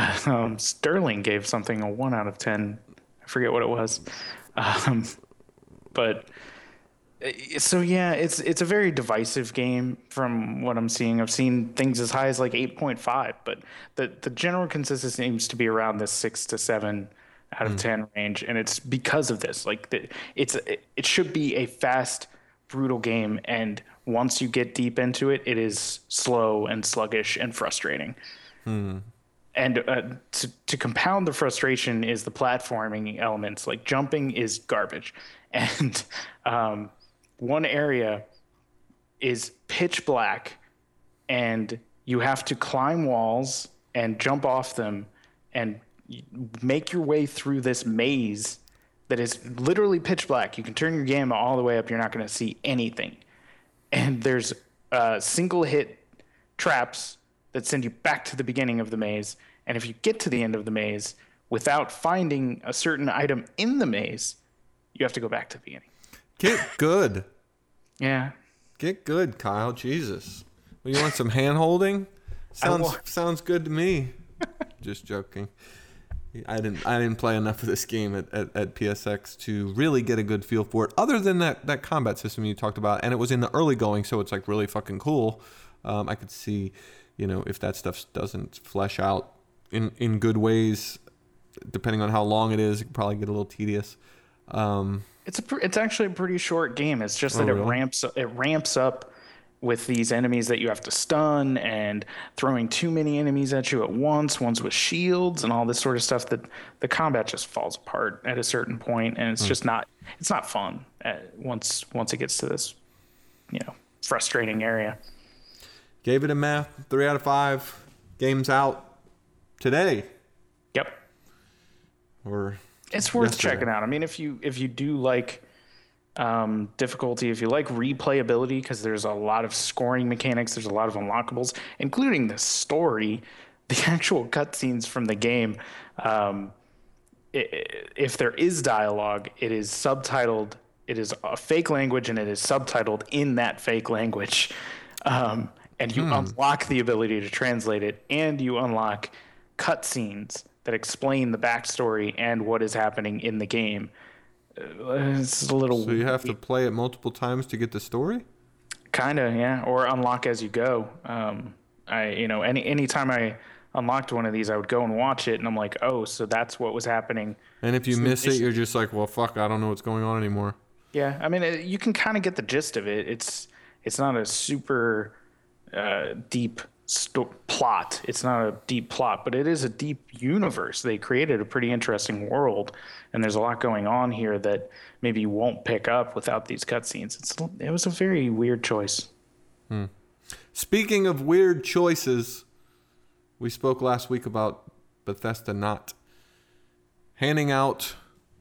Um, Sterling gave something a one out of ten. I forget what it was. Um, but uh, so yeah, it's it's a very divisive game from what I'm seeing. I've seen things as high as like eight point five, but the the general consensus seems to be around this six to seven out of ten range, and it's because of this. Like the, it's it, it should be a fast, brutal game, and once you get deep into it, it is slow and sluggish and frustrating. And uh, to, to compound the frustration is the platforming elements. Like jumping is garbage. And um, one area is pitch black, and you have to climb walls and jump off them and y- make your way through this maze that is literally pitch black. You can turn your gamma all the way up. You're not going to see anything. And there's uh, single hit traps that send you back to the beginning of the maze. And if you get to the end of the maze without finding a certain item in the maze, you have to go back to the beginning. Get good. Yeah. Get good, Kyle. Jesus. Well, you want some hand holding? Sounds want- sounds good to me. Just joking. I didn't I didn't play enough of this game at, at, at P S X to really get a good feel for it. Other than that that combat system you talked about, and it was in the early going, so it's like really fucking cool. Um, I could see, you know, if that stuff doesn't flesh out in, in good ways, depending on how long it is, it could probably get a little tedious. Um, It's a pr- it's actually a pretty short game. It's just that Oh, it really? ramps it ramps up with these enemies that you have to stun, and throwing too many enemies at you at once, ones with shields and all this sort of stuff, that the combat just falls apart at a certain point, and it's Hmm. just not it's not fun uh, once once it gets to this you know, frustrating area. Gave it a meh, three out of five. Game's out today. Yep. Or it's worth yesterday. checking out. I mean, if you if you do like um, difficulty, if you like replayability, because there's a lot of scoring mechanics, there's a lot of unlockables, including the story, the actual cutscenes from the game. Um, it, if there is dialogue, it is subtitled. It is a fake language, and it is subtitled in that fake language. Um, and you hmm. unlock the ability to translate it, and you unlock cutscenes that explain the backstory and what is happening in the game. Uh, it's a little. So you have to play it multiple times to get the story? Kinda, yeah, or unlock as you go. Um, I, you know, any anytime I unlocked one of these, I would go and watch it, and I'm like, oh, so that's what was happening. And if you so miss it, you're just like, well, fuck, I don't know what's going on anymore. Yeah, I mean, it, you can kind of get the gist of it. It's it's not a super uh, deep sto- plot. It's not a deep plot, but it is a deep universe. They created a pretty interesting world, and there's a lot going on here that maybe you won't pick up without these cutscenes. It's it was a very weird choice. Hmm. Speaking of weird choices, we spoke last week about Bethesda not handing out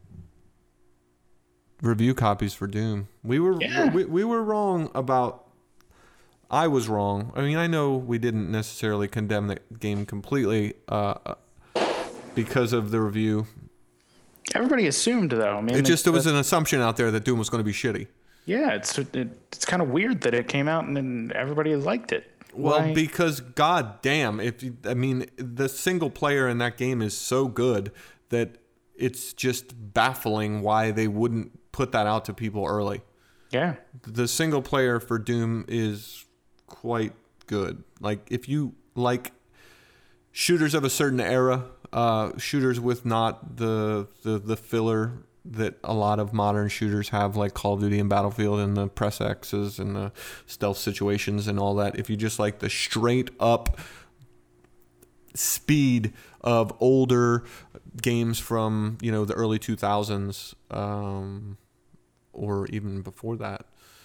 review copies for Doom. We were yeah. we, we were wrong about. I was wrong. I mean, I know we didn't necessarily condemn the game completely uh, because of the review. Everybody assumed, though. I mean, it just there was an assumption out there that Doom was going to be shitty. Yeah, it's it, it's kind of weird that it came out and then everybody liked it. Well, Why? because god damn, if you, I mean, the single player in that game is so good that it's just baffling why they wouldn't put that out to people early. Yeah. The single player for Doom is quite good. Like, if you like shooters of a certain era, uh, shooters with not the, the the filler that a lot of modern shooters have, like Call of Duty and Battlefield and the press X's and the stealth situations and all that. If you just like the straight up speed of older games from, you know, the early two thousands, um, or even before that.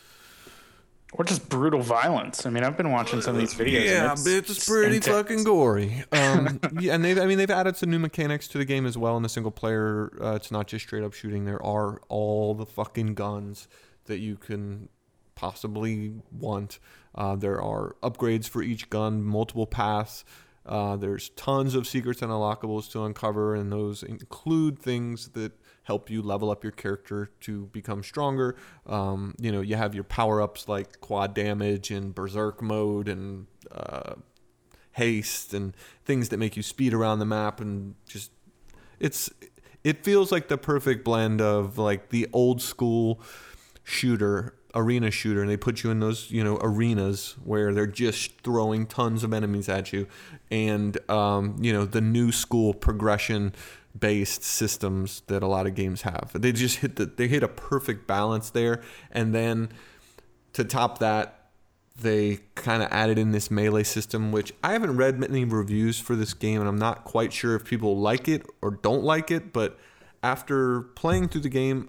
Or just brutal violence. I mean, I've been watching some of these videos. Yeah, it's, it's, it's pretty intense. fucking gory. Um, yeah, and they've, I mean, they've added some new mechanics to the game as well in the single player. Uh, it's not just straight up shooting. There are all the fucking guns that you can possibly want. Uh, there are upgrades for each gun, multiple paths. Uh, there's tons of secrets and unlockables to uncover, and those include things that help you level up your character to become stronger. Um, you know, you have your power-ups like quad damage and berserk mode and uh, haste and things that make you speed around the map, and just it's it feels like the perfect blend of like the old school shooter, arena shooter, and they put you in those, you know, arenas where they're just throwing tons of enemies at you, and um, you know, the new school progression based systems that a lot of games have. They just hit the they hit a perfect balance there. And then to top that, they kind of added in this melee system, which I haven't read many reviews for this game, and I'm not quite sure if people like it or don't like it, but after playing through the game,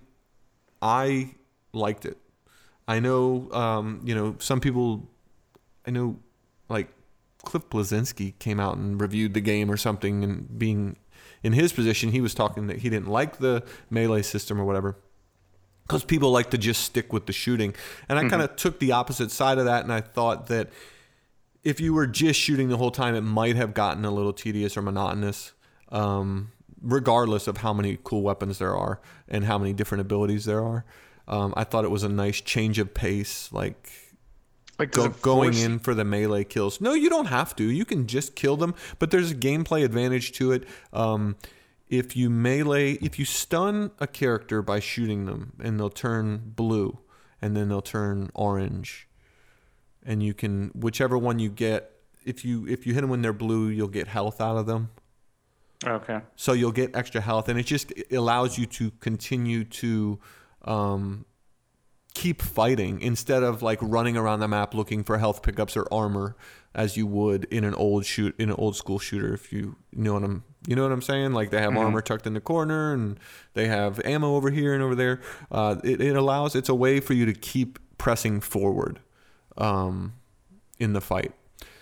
I liked it. I know um, you know, some people, I know like Cliff Bleszinski came out and reviewed the game or something, and being in his position, he was talking that he didn't like the melee system or whatever because people like to just stick with the shooting. And I mm-hmm. kind of took the opposite side of that, and I thought that if you were just shooting the whole time, it might have gotten a little tedious or monotonous, um, regardless of how many cool weapons there are and how many different abilities there are. Um, I thought it was a nice change of pace, like... Like Go, going in for the melee kills. No, you don't have to. You can just kill them, but there's a gameplay advantage to it. Um, if you melee, if you stun a character by shooting them, and they'll turn blue, and then they'll turn orange, and you can, whichever one you get, if you if you hit them when they're blue, you'll get health out of them. Okay. So you'll get extra health, and it just it allows you to continue to Um, keep fighting instead of like running around the map looking for health pickups or armor as you would in an old shoot in an old school shooter. If you know what I'm, you know what I'm saying? Like they have mm-hmm. armor tucked in the corner and they have ammo over here and over there. Uh, it, it allows, it's a way for you to keep pressing forward um, in the fight.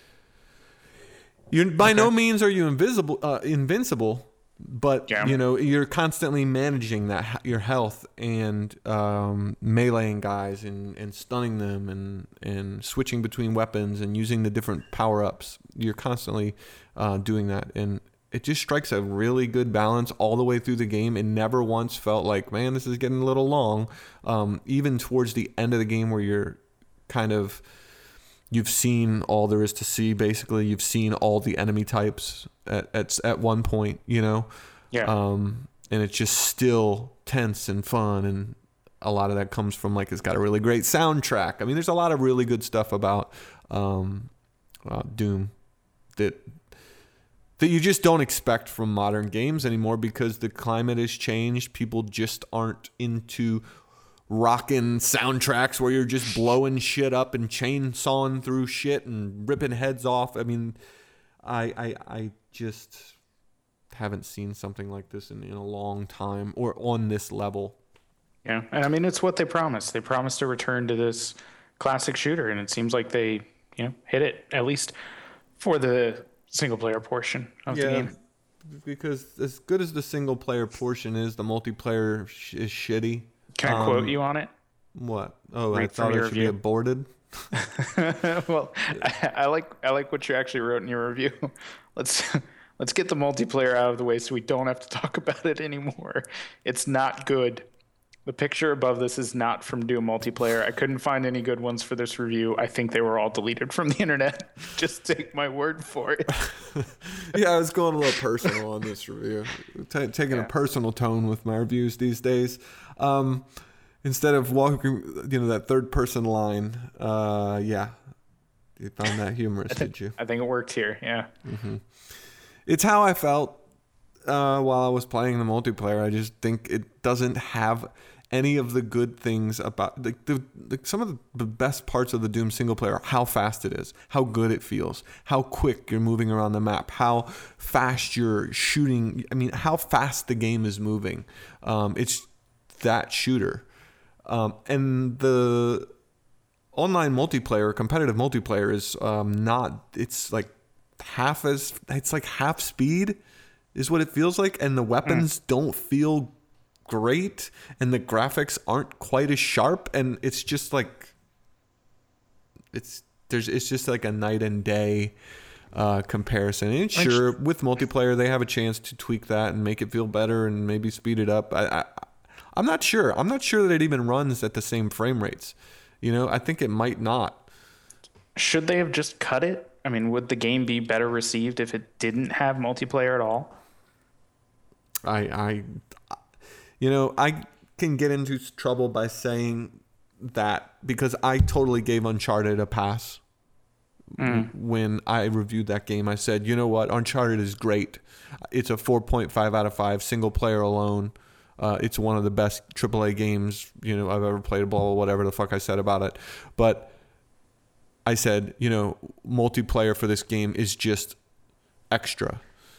You're by okay. no means are you invisible, uh, invincible, but yeah. you know you're constantly managing that your health and um, meleeing guys and, and stunning them and and switching between weapons and using the different power ups. You're constantly uh, doing that, and it just strikes a really good balance all the way through the game. It never once felt like, man, this is getting a little long. Um, even towards the end of the game, where you're kind of You've seen all there is to see, basically. You've seen all the enemy types at at, at one point, you know? Yeah. Um, and it's just still tense and fun. And a lot of that comes from, like, it's got a really great soundtrack. I mean, there's a lot of really good stuff about um, uh, Doom that that you just don't expect from modern games anymore because the climate has changed. People just aren't into rockin' soundtracks where you're just blowing shit up and chainsawing through shit and ripping heads off. I mean, I I, I just haven't seen something like this in, in a long time or on this level. Yeah, and I mean, it's what they promised. They promised a return to this classic shooter, and it seems like they, you know, hit it, at least for the single-player portion of yeah, the game. Because as good as the single-player portion is, the multiplayer sh- is shitty. Can I um, quote you on it? What? Oh, Read I thought it should review. be aborted. Well, I, I like I like what you actually wrote in your review. Let's let's get the multiplayer out of the way so we don't have to talk about it anymore. It's not good. The picture above this is not from Doom multiplayer. I couldn't find any good ones for this review. I think they were all deleted from the internet. Just take my word for it. Yeah, I was going a little personal on this review. T- taking yeah. a personal tone with my reviews these days. Um, instead of walking, you know, that third person line. Uh, yeah, you found that humorous, did you? I think it worked here. Yeah. Mm-hmm. It's how I felt uh, while I was playing the multiplayer. I just think it doesn't have any of the good things about like the, the some of the best parts of the Doom single player. How fast it is, how good it feels, how quick you're moving around the map, how fast you're shooting. I mean, how fast the game is moving. Um, it's that shooter, um, and the online multiplayer, competitive multiplayer is um, not. It's like half as it's like half speed is what it feels like, and the weapons mm. don't feel great, and the graphics aren't quite as sharp, and it's just like it's there's it's just like a night and day uh, comparison. And sure, with multiplayer they have a chance to tweak that and make it feel better and maybe speed it up. I, I I'm not sure. I'm not sure that it even runs at the same frame rates. You know, I think it might not. Should they have just cut it? I mean, would the game be better received if it didn't have multiplayer at all? I I. You know, I can get into trouble by saying that because I totally gave Uncharted a pass. Mm. When I reviewed that game, I said, you know what? Uncharted is great. It's a four point five out of five, single player alone. Uh, it's one of the best triple A games, you know, I've ever played, blah, blah, whatever the fuck I said about it. But I said, you know, multiplayer for this game is just extra.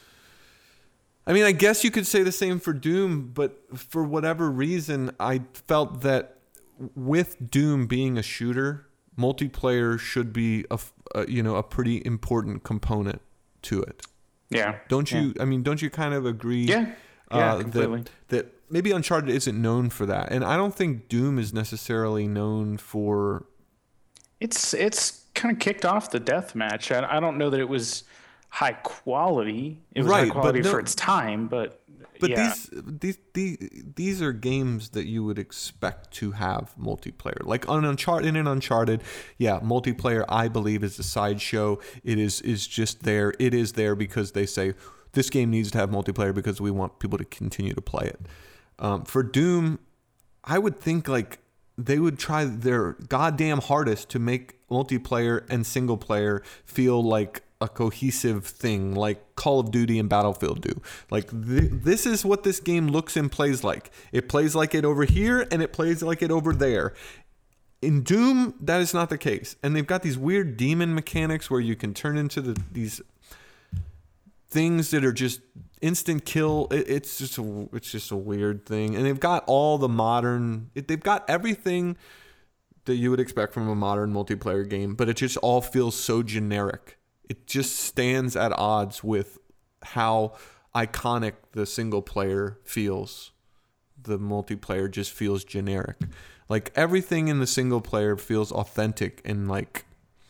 I mean, I guess you could say the same for Doom, but for whatever reason, I felt that with Doom being a shooter, multiplayer should be a, a you know a pretty important component to it. Yeah. Don't you? Yeah. I mean, don't you kind of agree? Yeah. Yeah, uh, completely. That, that maybe Uncharted isn't known for that, and I don't think Doom is necessarily known for. It's it's kind of kicked off the deathmatch. I, I don't know that it was high quality. It was right, high quality no, for its time, but but yeah. these these these these are games that you would expect to have multiplayer. Like on Uncharted, in an Uncharted, yeah, multiplayer I believe is a sideshow. It is is just there. It is there because they say this game needs to have multiplayer because we want people to continue to play it. Um, for Doom, I would think like they would try their goddamn hardest to make multiplayer and single player feel like a cohesive thing, like Call of Duty and Battlefield do. Like th- this is what this game looks and plays like. It plays like it over here and it plays like it over there. In Doom, that is not the case. And they've got these weird demon mechanics where you can turn into the, these things that are just instant kill. It, it's just a, it's just a weird thing. And they've got all the modern, it, they've got everything that you would expect from a modern multiplayer game, but it just all feels so generic. It just stands at odds with how iconic the single player feels. The multiplayer just feels generic. Like everything in the single player feels authentic and like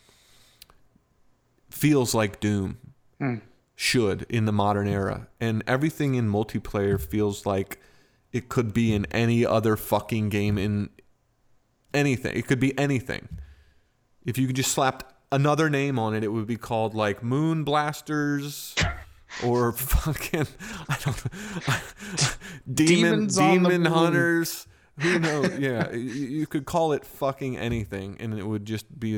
feels like Doom mm. should in the modern era. And everything in multiplayer feels like it could be in any other fucking game in anything. It could be anything. If you could just slap another name on it, it would be called like Moon Blasters or fucking I don't know, Demon Demon Hunters. Who knows? Yeah, you, you could call it fucking anything, and it would just be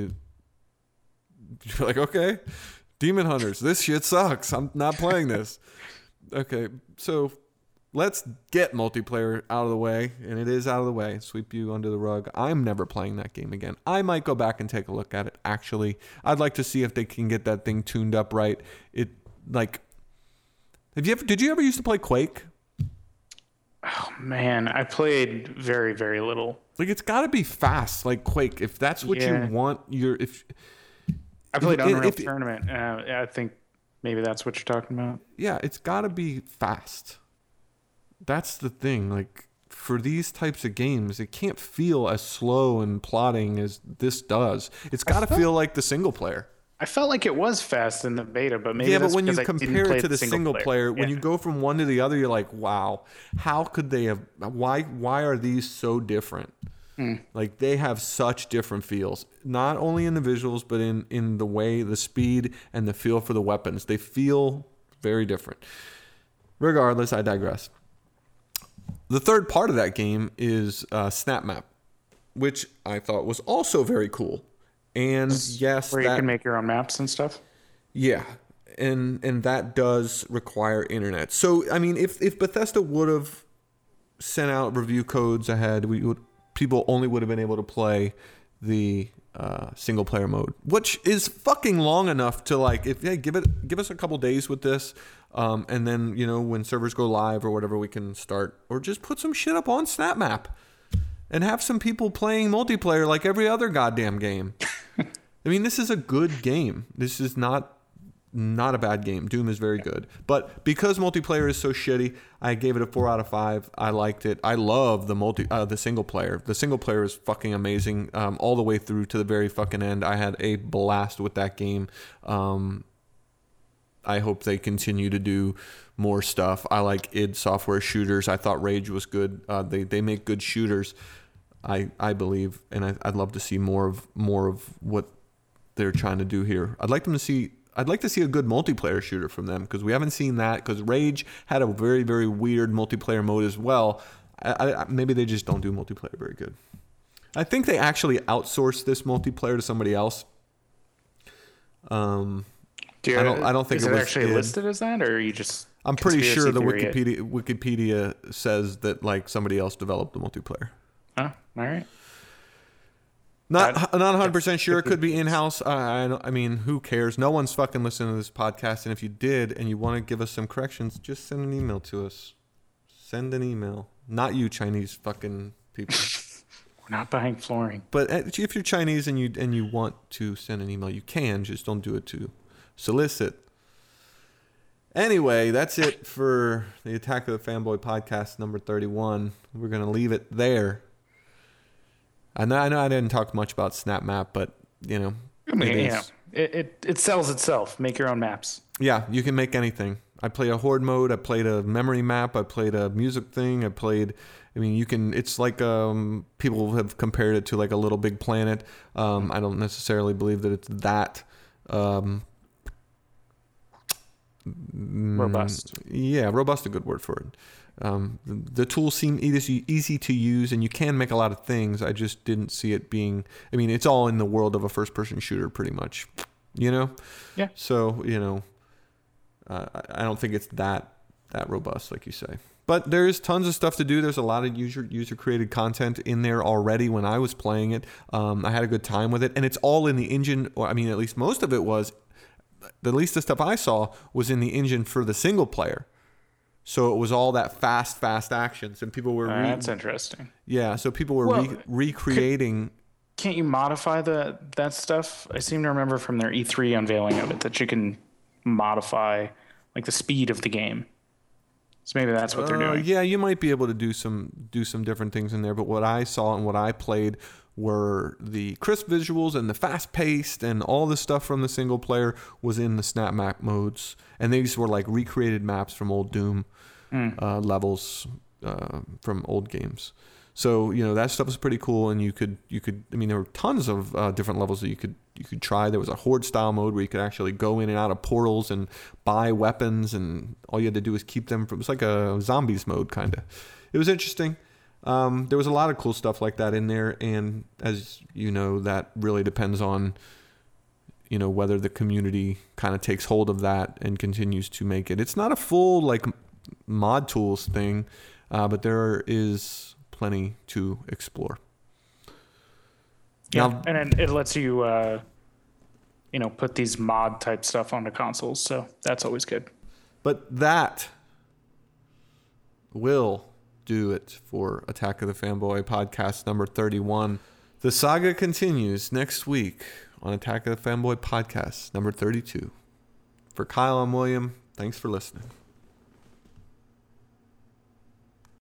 you're like, okay, Demon Hunters. This shit sucks. I'm not playing this. Okay, so. Let's get multiplayer out of the way, and it is out of the way. Sweep you under the rug. I'm never playing that game again. I might go back and take a look at it, actually. I'd like to see if they can get that thing tuned up right. It, like, have you ever, did you ever used to play Quake? Oh, man. I played very, very little. Like, it's got to be fast, like Quake. If that's what yeah. you want, you're, if... I played if, Unreal if, Tournament. Uh, I think maybe that's what you're talking about. Yeah, it's got to be fast. That's the thing. Like for these types of games, it can't feel as slow and plotting as this does. It's got to feel like the single player. I felt like it was fast in the beta, but maybe yeah. that's But when you I compare it to the single, single player, player yeah. when you go from one to the other, you're like, wow, how could they have? Why? Why are these so different? Mm. Like they have such different feels, not only in the visuals, but in in the way, the speed, and the feel for the weapons. They feel very different. Regardless, I digress. The third part of that game is uh, Snap Map, which I thought was also very cool. And yes, where you that, can make your own maps and stuff. Yeah, and and that does require internet. So I mean, if if Bethesda would have sent out review codes ahead, we would people only would have been able to play the uh, single player mode, which is fucking long enough to like if hey give it give us a couple days with this. Um, and then, you know, when servers go live or whatever, we can start or just put some shit up on Snap Map and have some people playing multiplayer like every other goddamn game. I mean, this is a good game. This is not not a bad game. Doom is very good. But because multiplayer is so shitty, I gave it a four out of five. I liked it. I love the multi uh, the single player. The single player is fucking amazing um, all the way through to the very fucking end. I had a blast with that game. Um I hope they continue to do more stuff. I like id Software shooters. I thought Rage was good. Uh, they they make good shooters, I I believe, and I, I'd love to see more of more of what they're trying to do here. I'd like them to see. I'd like to see a good multiplayer shooter from them because we haven't seen that. Because Rage had a very very weird multiplayer mode as well. I, I, maybe they just don't do multiplayer very good. I think they actually outsourced this multiplayer to somebody else. Um. You, I don't. I don't think is it it was actually id. listed as that, or are you just? I'm pretty sure the Wikipedia Wikipedia Wikipedia says that like somebody else developed the multiplayer. Oh, all right. Not I'd, not one hundred percent sure. It could be in house. I, I I mean, who cares? No one's fucking listening to this podcast. And if you did, and you want to give us some corrections, just send an email to us. Send an email. Not you, Chinese fucking people. We're not buying flooring. But if you're Chinese and you and you want to send an email, you can. Just don't do it to solicit. Anyway, that's it for the Attack of the Fanboy podcast number thirty-one. We're going to leave it there. I know, I know I didn't talk much about Snap Map, but, you know. I mean, it, yeah. it, it, it sells itself. Make your own maps. Yeah, you can make anything. I played a horde mode. I played a memory map. I played a music thing. I played... I mean, you can... It's like... Um, people have compared it to like a Little Big Planet. Um, I don't necessarily believe that it's that... Um, robust. Yeah, robust, a good word for it. Um, the, the tools seem easy, easy to use, and you can make a lot of things. I just didn't see it being... I mean, it's all in the world of a first-person shooter, pretty much. You know? Yeah. So, you know, uh, I don't think it's that that robust, like you say. But there's tons of stuff to do. There's a lot of user user created content in there already when I was playing it. Um, I had a good time with it, and it's all in the engine. Or I mean, at least most of it was. At least the stuff I saw was in the engine for the single player. So it was all that fast, fast actions, and people were. Uh, re- that's interesting. Yeah, so people were well, re- recreating can't you modify the that stuff? I seem to remember from their E three unveiling of it that you can modify like the speed of the game. So maybe that's what they're Uh, doing. yeah, you might be able to do some do some different things in there. But what I saw and what I played were the crisp visuals and the fast paced and all the stuff from the single player was in the snap map modes, and these were like recreated maps from old Doom Mm. uh, levels uh, from old games. So you know that stuff was pretty cool, and you could you could I mean there were tons of uh, different levels that you could you could try. There was a horde style mode where you could actually go in and out of portals and buy weapons, and all you had to do was keep them from. It was like a zombies mode kind of. It was interesting. Um, there was a lot of cool stuff like that in there, and as you know, that really depends on you know whether the community kind of takes hold of that and continues to make it. It's not a full like mod tools thing, uh, but there is plenty to explore. Yeah, Now, and then it lets you, uh, you know, put these mod type stuff onto consoles, so that's always good. but that will do it for Attack of the Fanboy podcast number thirty-one. The saga continues next week on Attack of the Fanboy podcast number thirty-two. For Kyle, I'm William. Thanks for listening.